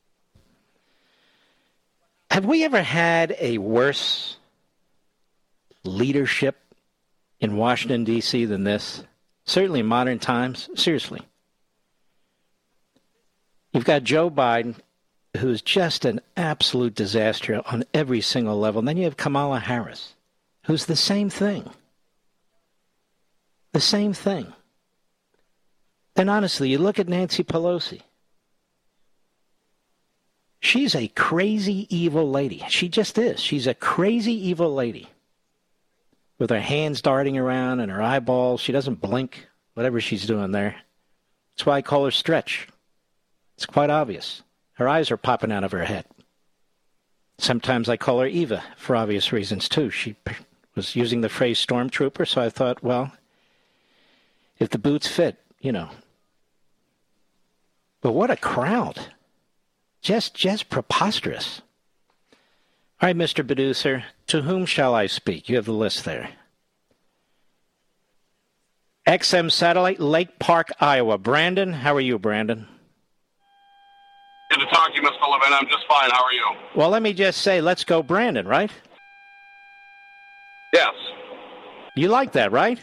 Have we ever had a worse leadership in Washington, D C than this? Certainly in modern times. Seriously. You've got Joe Biden, who's just an absolute disaster on every single level. And then you have Kamala Harris, who's the same thing. The same thing. And honestly, you look at Nancy Pelosi. She's a crazy, evil lady. She just is. She's a crazy, evil lady. With her hands darting around and her eyeballs. She doesn't blink, whatever she's doing there. That's why I call her Stretch. It's quite obvious. Her eyes are popping out of her head. Sometimes I call her Eva for obvious reasons, too. She was using the phrase stormtrooper, so I thought, well, if the boots fit, you know. But what a crowd. Just, just preposterous. All right, Mister Producer, to whom shall I speak? You have the list there. X M Satellite, Lake Park, Iowa. Brandon, how are you, Brandon? Good to talk to you, Mister Levin. I'm just fine. How are you? Well, let me just say, let's go Brandon, right? Yes. You like that, right?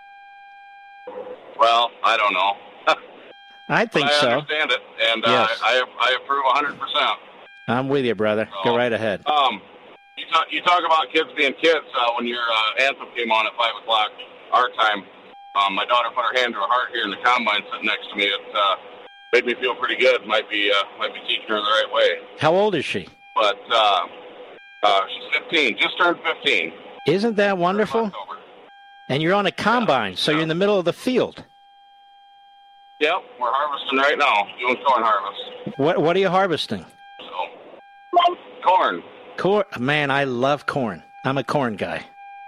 Well, I don't know. I think I so. I understand it, and uh, Yes. I, I I approve one hundred percent. I'm with you, brother. So, Go right ahead. Um, you talk, you talk about kids being kids. Uh, when your uh, anthem came on at five o'clock our time, um, my daughter put her hand to her heart here in the combine sitting next to me. It uh, made me feel pretty good. Might be uh, might be teaching her the right way. How old is she? But uh, uh, she's fifteen, just turned fifteen. Isn't that wonderful? And you're on a combine, so you're in the middle of the field. Yep, we're harvesting right now, doing corn harvest. What What are you harvesting? So, corn. Corn. Man, I love corn. I'm a corn guy.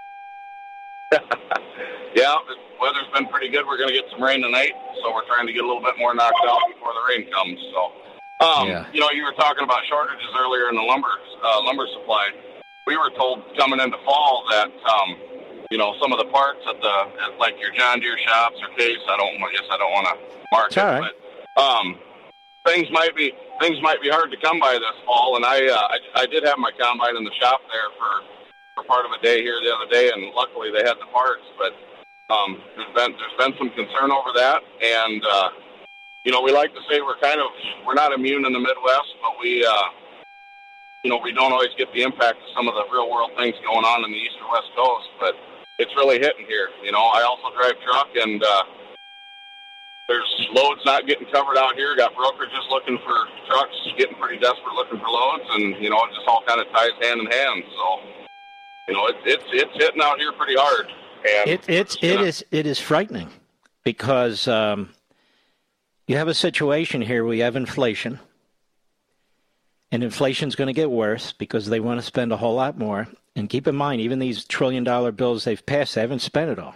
Yeah, the weather's been pretty good. We're going to get some rain tonight, so we're trying to get a little bit more knocked out before the rain comes. So, um, Yeah. you know, you were talking about shortages earlier in the lumber uh, lumber supply. We were told coming into fall that, um, you know, some of the parts at the at like your John Deere shops or Case, I don't, I guess I don't want to mark It's it, all right. but um, things might be things might be hard to come by this fall. And I, uh, I I did have my combine in the shop there for for part of a day here the other day, and luckily they had the parts, but. Um, there's been there's been some concern over that, and uh, you know we like to say we're kind of we're not immune in the Midwest, but we uh, you know we don't always get the impact of some of the real world things going on in the East or West Coast, but it's really hitting here. You know, I also drive truck, and uh, there's loads not getting covered out here. Got brokerages looking for trucks, getting pretty desperate looking for loads, and you know it just all kind of ties hand in hand. So you know it, it's it's hitting out here pretty hard. And it, it's it you know, is it is frightening because um, you have a situation here where you have inflation, and inflation's going to get worse because they want to spend a whole lot more. And keep in mind, even these trillion dollar bills they've passed, they haven't spent it all.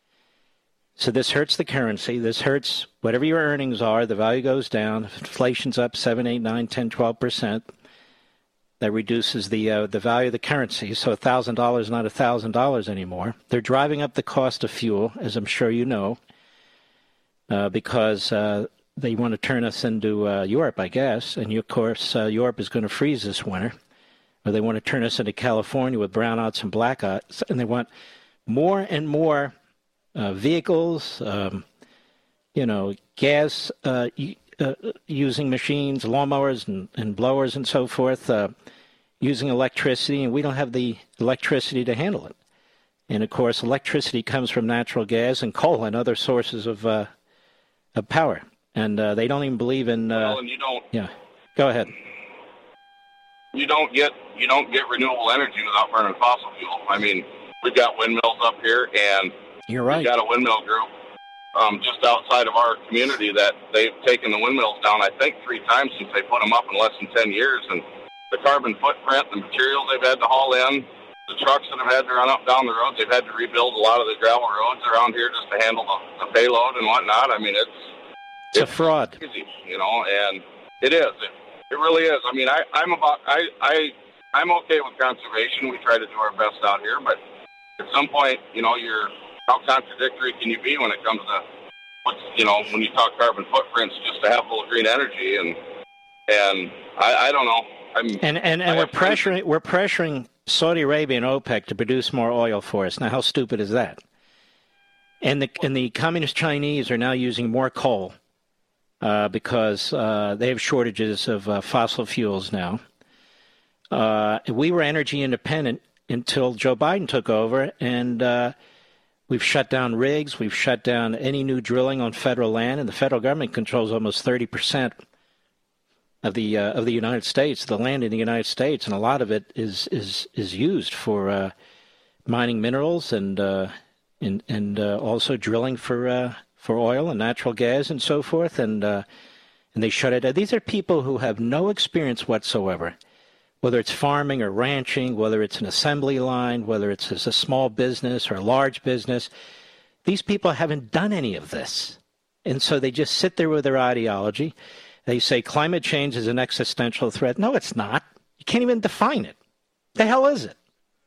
So this hurts the currency. This hurts whatever your earnings are. The value goes down. If inflation's up seven, eight, nine, ten, twelve percent. That reduces the uh, the value of the currency. So one thousand dollars is not one thousand dollars anymore. They're driving up the cost of fuel, as I'm sure you know, uh, because uh, they want to turn us into uh, Europe, I guess. And, of course, uh, Europe is going to freeze this winter. Or they want to turn us into California with brownouts and blackouts. And they want more and more uh, vehicles, um, you know, gas uh, uh, using machines, lawnmowers and, and blowers and so forth, uh, using electricity. And we don't have the electricity to handle it. And, of course, electricity comes from natural gas and coal and other sources of, uh, of power. And uh, they don't even believe in... Uh, well, and you don't... Yeah, go ahead. You don't get you don't get renewable energy without burning fossil fuel. I mean, we've got windmills up here, and You're right. we've got a windmill group um, just outside of our community that they've taken the windmills down, I think, three times since they put them up in less than ten years. And the carbon footprint, the materials they've had to haul in, the trucks that have had to run up down the roads, they've had to rebuild a lot of the gravel roads around here just to handle the, the payload and whatnot. I mean, it's it's, it's a fraud, crazy, you know, and it is. It, It really is. I mean, I, I'm about I, I I'm okay with conservation. We try to do our best out here, but at some point, you know, you're how contradictory can you be when it comes to what's you know when you talk carbon footprints just to have a little green energy and and I, I don't know. I'm and and, and we're pressuring we're pressuring Saudi Arabia and OPEC to produce more oil for us. Now, how stupid is that? And the and the communist Chinese are now using more coal. Uh, because uh, they have shortages of uh, fossil fuels now. Uh, we were energy independent until Joe Biden took over, and uh, we've shut down rigs, we've shut down any new drilling on federal land, and the federal government controls almost thirty percent of the uh, of the United States, the land in the United States, and a lot of it is is is used for uh, mining minerals and uh, and and uh, also drilling for. Uh, for oil and natural gas and so forth, and uh, and they shut it down. These are people who have no experience whatsoever, whether it's farming or ranching, whether it's an assembly line, whether it's a small business or a large business. These people haven't done any of this. And so they just sit there with their ideology. They say climate change is an existential threat. No, it's not. You can't even define it. The hell is it?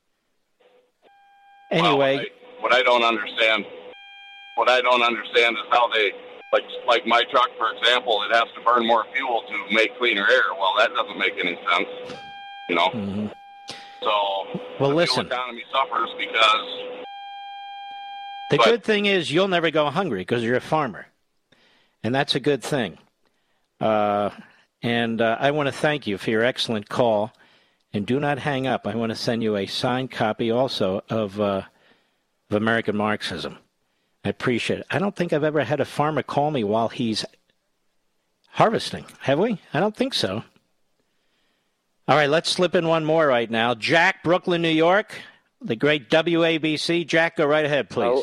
Anyway. Well, what, I, what I don't understand... What I don't understand is how they, like like my truck, for example, it has to burn more fuel to make cleaner air. Well, that doesn't make any sense, you know. Mm-hmm. So well, the listen. fuel economy suffers because... The but, good thing is you'll never go hungry because you're a farmer, and that's a good thing. Uh, and uh, I want to thank you for your excellent call, and do not hang up. I want to send you a signed copy also of, uh, of American Marxism. I appreciate it. I don't think I've ever had a farmer call me while he's harvesting. Have we? I don't think so. All right, let's slip in one more right now. Jack, Brooklyn, New York, the great W A B C. Jack, go right ahead, please. Hello.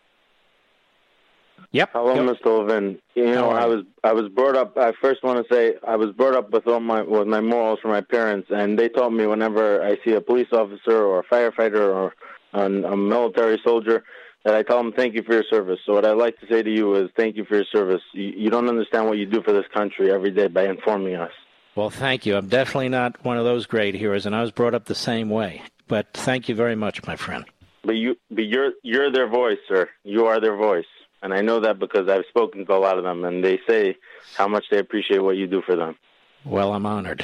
Yep. Hello, go. Mister Levin. You know, I was I was brought up. I first want to say I was brought up with all my with my morals from my parents, and they taught me whenever I see a police officer or a firefighter or a, a military soldier, that I tell them thank you for your service. So what I'd like to say to you is thank you for your service. You, you don't understand what you do for this country every day by informing us. Well, thank you. I'm definitely not one of those great heroes, and I was brought up the same way. But thank you very much, my friend. But you, but you're you're their voice, sir. You are their voice, and I know that because I've spoken to a lot of them, and they say how much they appreciate what you do for them. Well, I'm honored.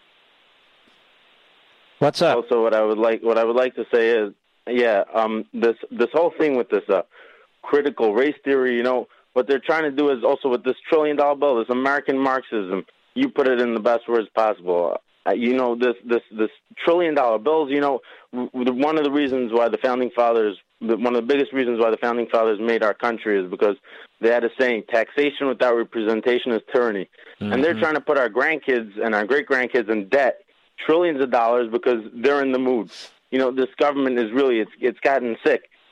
What's up? Also, what I would like what I would like to say is. Yeah, um, this this whole thing with this uh, critical race theory, you know, what they're trying to do is also with this trillion dollar bill, this American Marxism. You put it in the best words possible. Uh, you know, this this this trillion dollar bills. You know, one of the reasons why the founding fathers, one of the biggest reasons why the founding fathers made our country is because they had a saying: taxation without representation is tyranny. Mm-hmm. And they're trying to put our grandkids and our great grandkids in debt, trillions of dollars, because they're in the mood. You know, this government is really, it's it's gotten sick.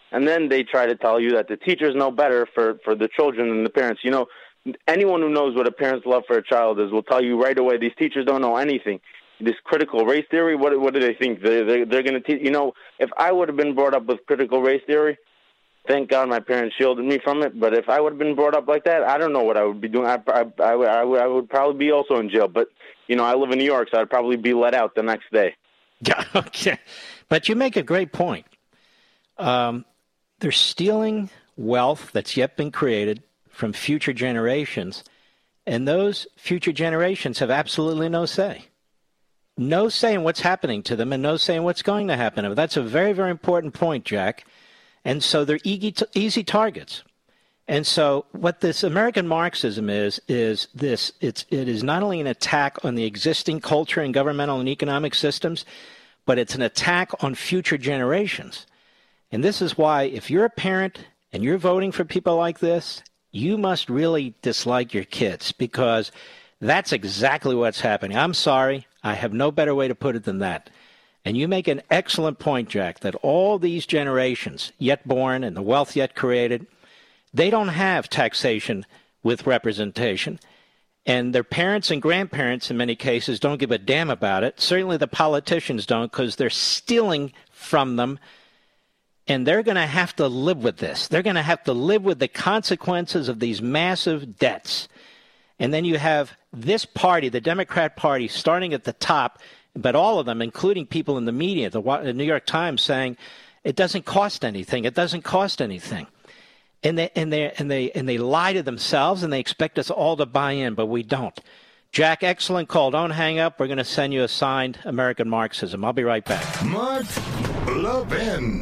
And then they try to tell you that the teachers know better for, for the children than the parents. You know, anyone who knows what a parent's love for a child is will tell you right away these teachers don't know anything. This critical race theory, what what do they think? They're, they're, they're going to teach. You know, if I would have been brought up with critical race theory, thank God my parents shielded me from it. But if I would have been brought up like that, I don't know what I would be doing. I, I, I, I, would, I would probably be also in jail. But, you know, I live in New York, so I'd probably be let out the next day. Yeah, okay. But you make a great point. Um, they're stealing wealth that's yet been created from future generations, and those future generations have absolutely no say. No say in what's happening to them and no say in what's going to happen to them. That's a very, very important point, Jack. And so they're easy, easy targets. And so what this American Marxism is, is this. It's, it is not only an attack on the existing culture and governmental and economic systems, but it's an attack on future generations. And this is why if you're a parent and you're voting for people like this, you must really dislike your kids, because that's exactly what's happening. I'm sorry. I have no better way to put it than that. And you make an excellent point, Jack, that all these generations yet born and the wealth yet created, they don't have taxation with representation. And their parents and grandparents, in many cases, don't give a damn about it. Certainly the politicians don't, because they're stealing from them. And they're going to have to live with this. They're going to have to live with the consequences of these massive debts. And then you have this party, the Democrat Party, starting at the top, but all of them, including people in the media, the New York Times, saying it doesn't cost anything. It doesn't cost anything. And they and they and they and they lie to themselves, and they expect us all to buy in, but we don't. Jack, excellent call. Don't hang up. We're going to send you a signed American Marxism. I'll be right back. Mark Levin.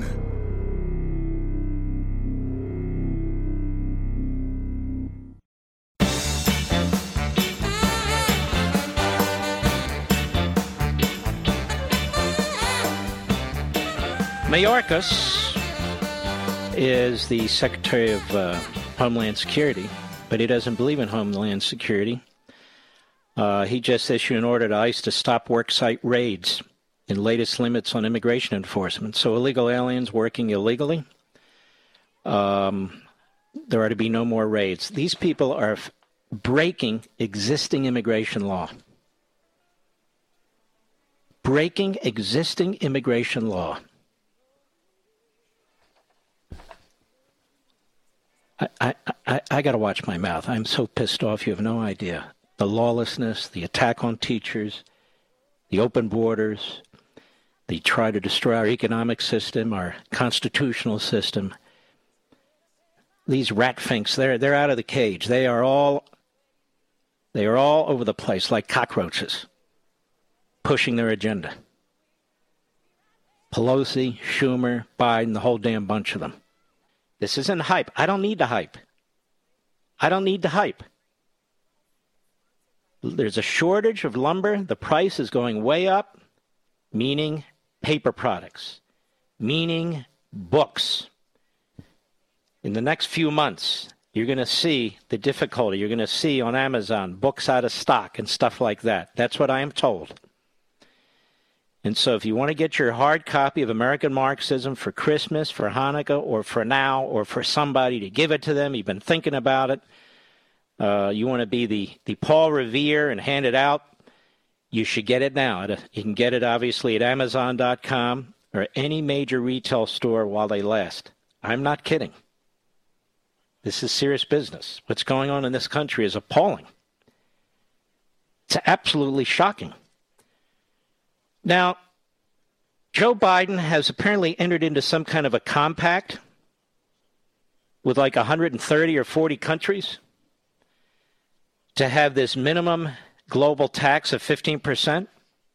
Mayorkas is the Secretary of uh, Homeland Security, but he doesn't believe in Homeland Security. Uh, he just issued an order to ICE to stop worksite raids and latest limits on immigration enforcement. So illegal aliens working illegally, um, there are to be no more raids. These people are f- breaking existing immigration law. Breaking existing immigration law. I, I, I, I got to watch my mouth. I'm so pissed off, you have no idea. The lawlessness, the attack on teachers, the open borders, they try to destroy our economic system, our constitutional system. These rat finks, they're, they're out of the cage. They are all, they are all over the place like cockroaches, pushing their agenda. Pelosi, Schumer, Biden, the whole damn bunch of them. This isn't hype. I don't need to hype. I don't need to hype. There's a shortage of lumber. The price is going way up, meaning paper products, meaning books. In the next few months, you're going to see the difficulty. You're going to see on Amazon books out of stock and stuff like that. That's what I am told. And so if you want to get your hard copy of American Marxism for Christmas, for Hanukkah, or for now, or for somebody to give it to them, you've been thinking about it, uh, you want to be the, the Paul Revere and hand it out, you should get it now. You can get it, obviously, at Amazon dot com or any major retail store while they last. I'm not kidding. This is serious business. What's going on in this country is appalling. It's absolutely shocking. Now, Joe Biden has apparently entered into some kind of a compact with like one hundred thirty or forty countries to have this minimum global tax of fifteen percent.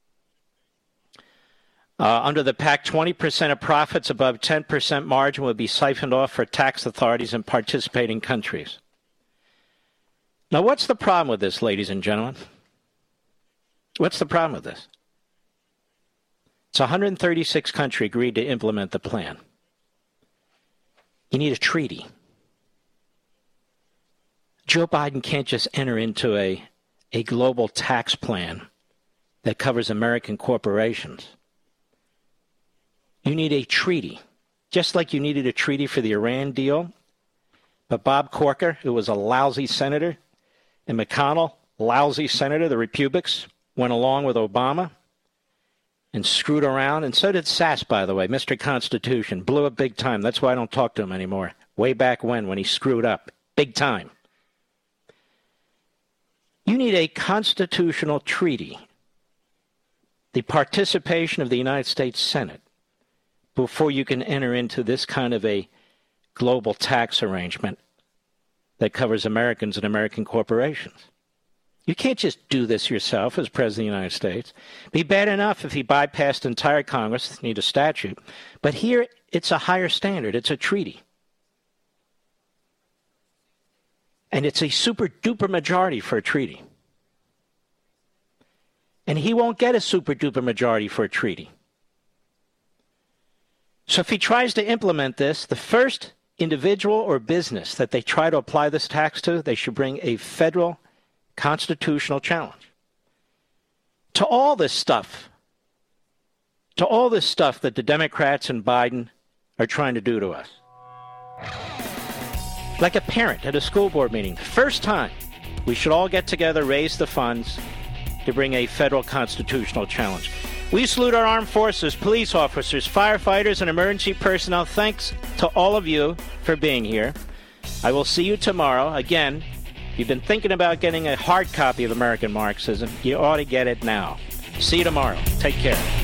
Uh, under the pact, twenty percent of profits above ten percent margin would be siphoned off for tax authorities in participating countries. Now, what's the problem with this, ladies and gentlemen? What's the problem with this? It's one hundred thirty-six countries agreed to implement the plan. You need a treaty. Joe Biden can't just enter into a, a global tax plan that covers American corporations. You need a treaty. just like you needed a treaty for the Iran deal. But Bob Corker, who was a lousy senator, and McConnell, lousy senator, the Republics, went along with Obama and screwed around. And so did Sass, by the way. Mister Constitution blew up big time. That's why I don't talk to him anymore. Way back when, when he screwed up. Big time. You need a constitutional treaty, the participation of the United States Senate, before you can enter into this kind of a global tax arrangement that covers Americans and American corporations. You can't just do this yourself as President of the United States. It'd be bad enough if he bypassed entire Congress, need a statute. But here, it's a higher standard. It's a treaty. And it's a super-duper majority for a treaty. And he won't get a super-duper majority for a treaty. So if he tries to implement this, the first individual or business that they try to apply this tax to, they should bring a federal constitutional challenge. To all this stuff, to all this stuff that the Democrats and Biden are trying to do to us. Like a parent at a school board meeting, the first time we should all get together, raise the funds to bring a federal constitutional challenge. We salute our armed forces, police officers, firefighters, and emergency personnel. Thanks to all of you for being here. I will see you tomorrow. Again, if you've been thinking about getting a hard copy of American Marxism, you ought to get it now. See you tomorrow. Take care.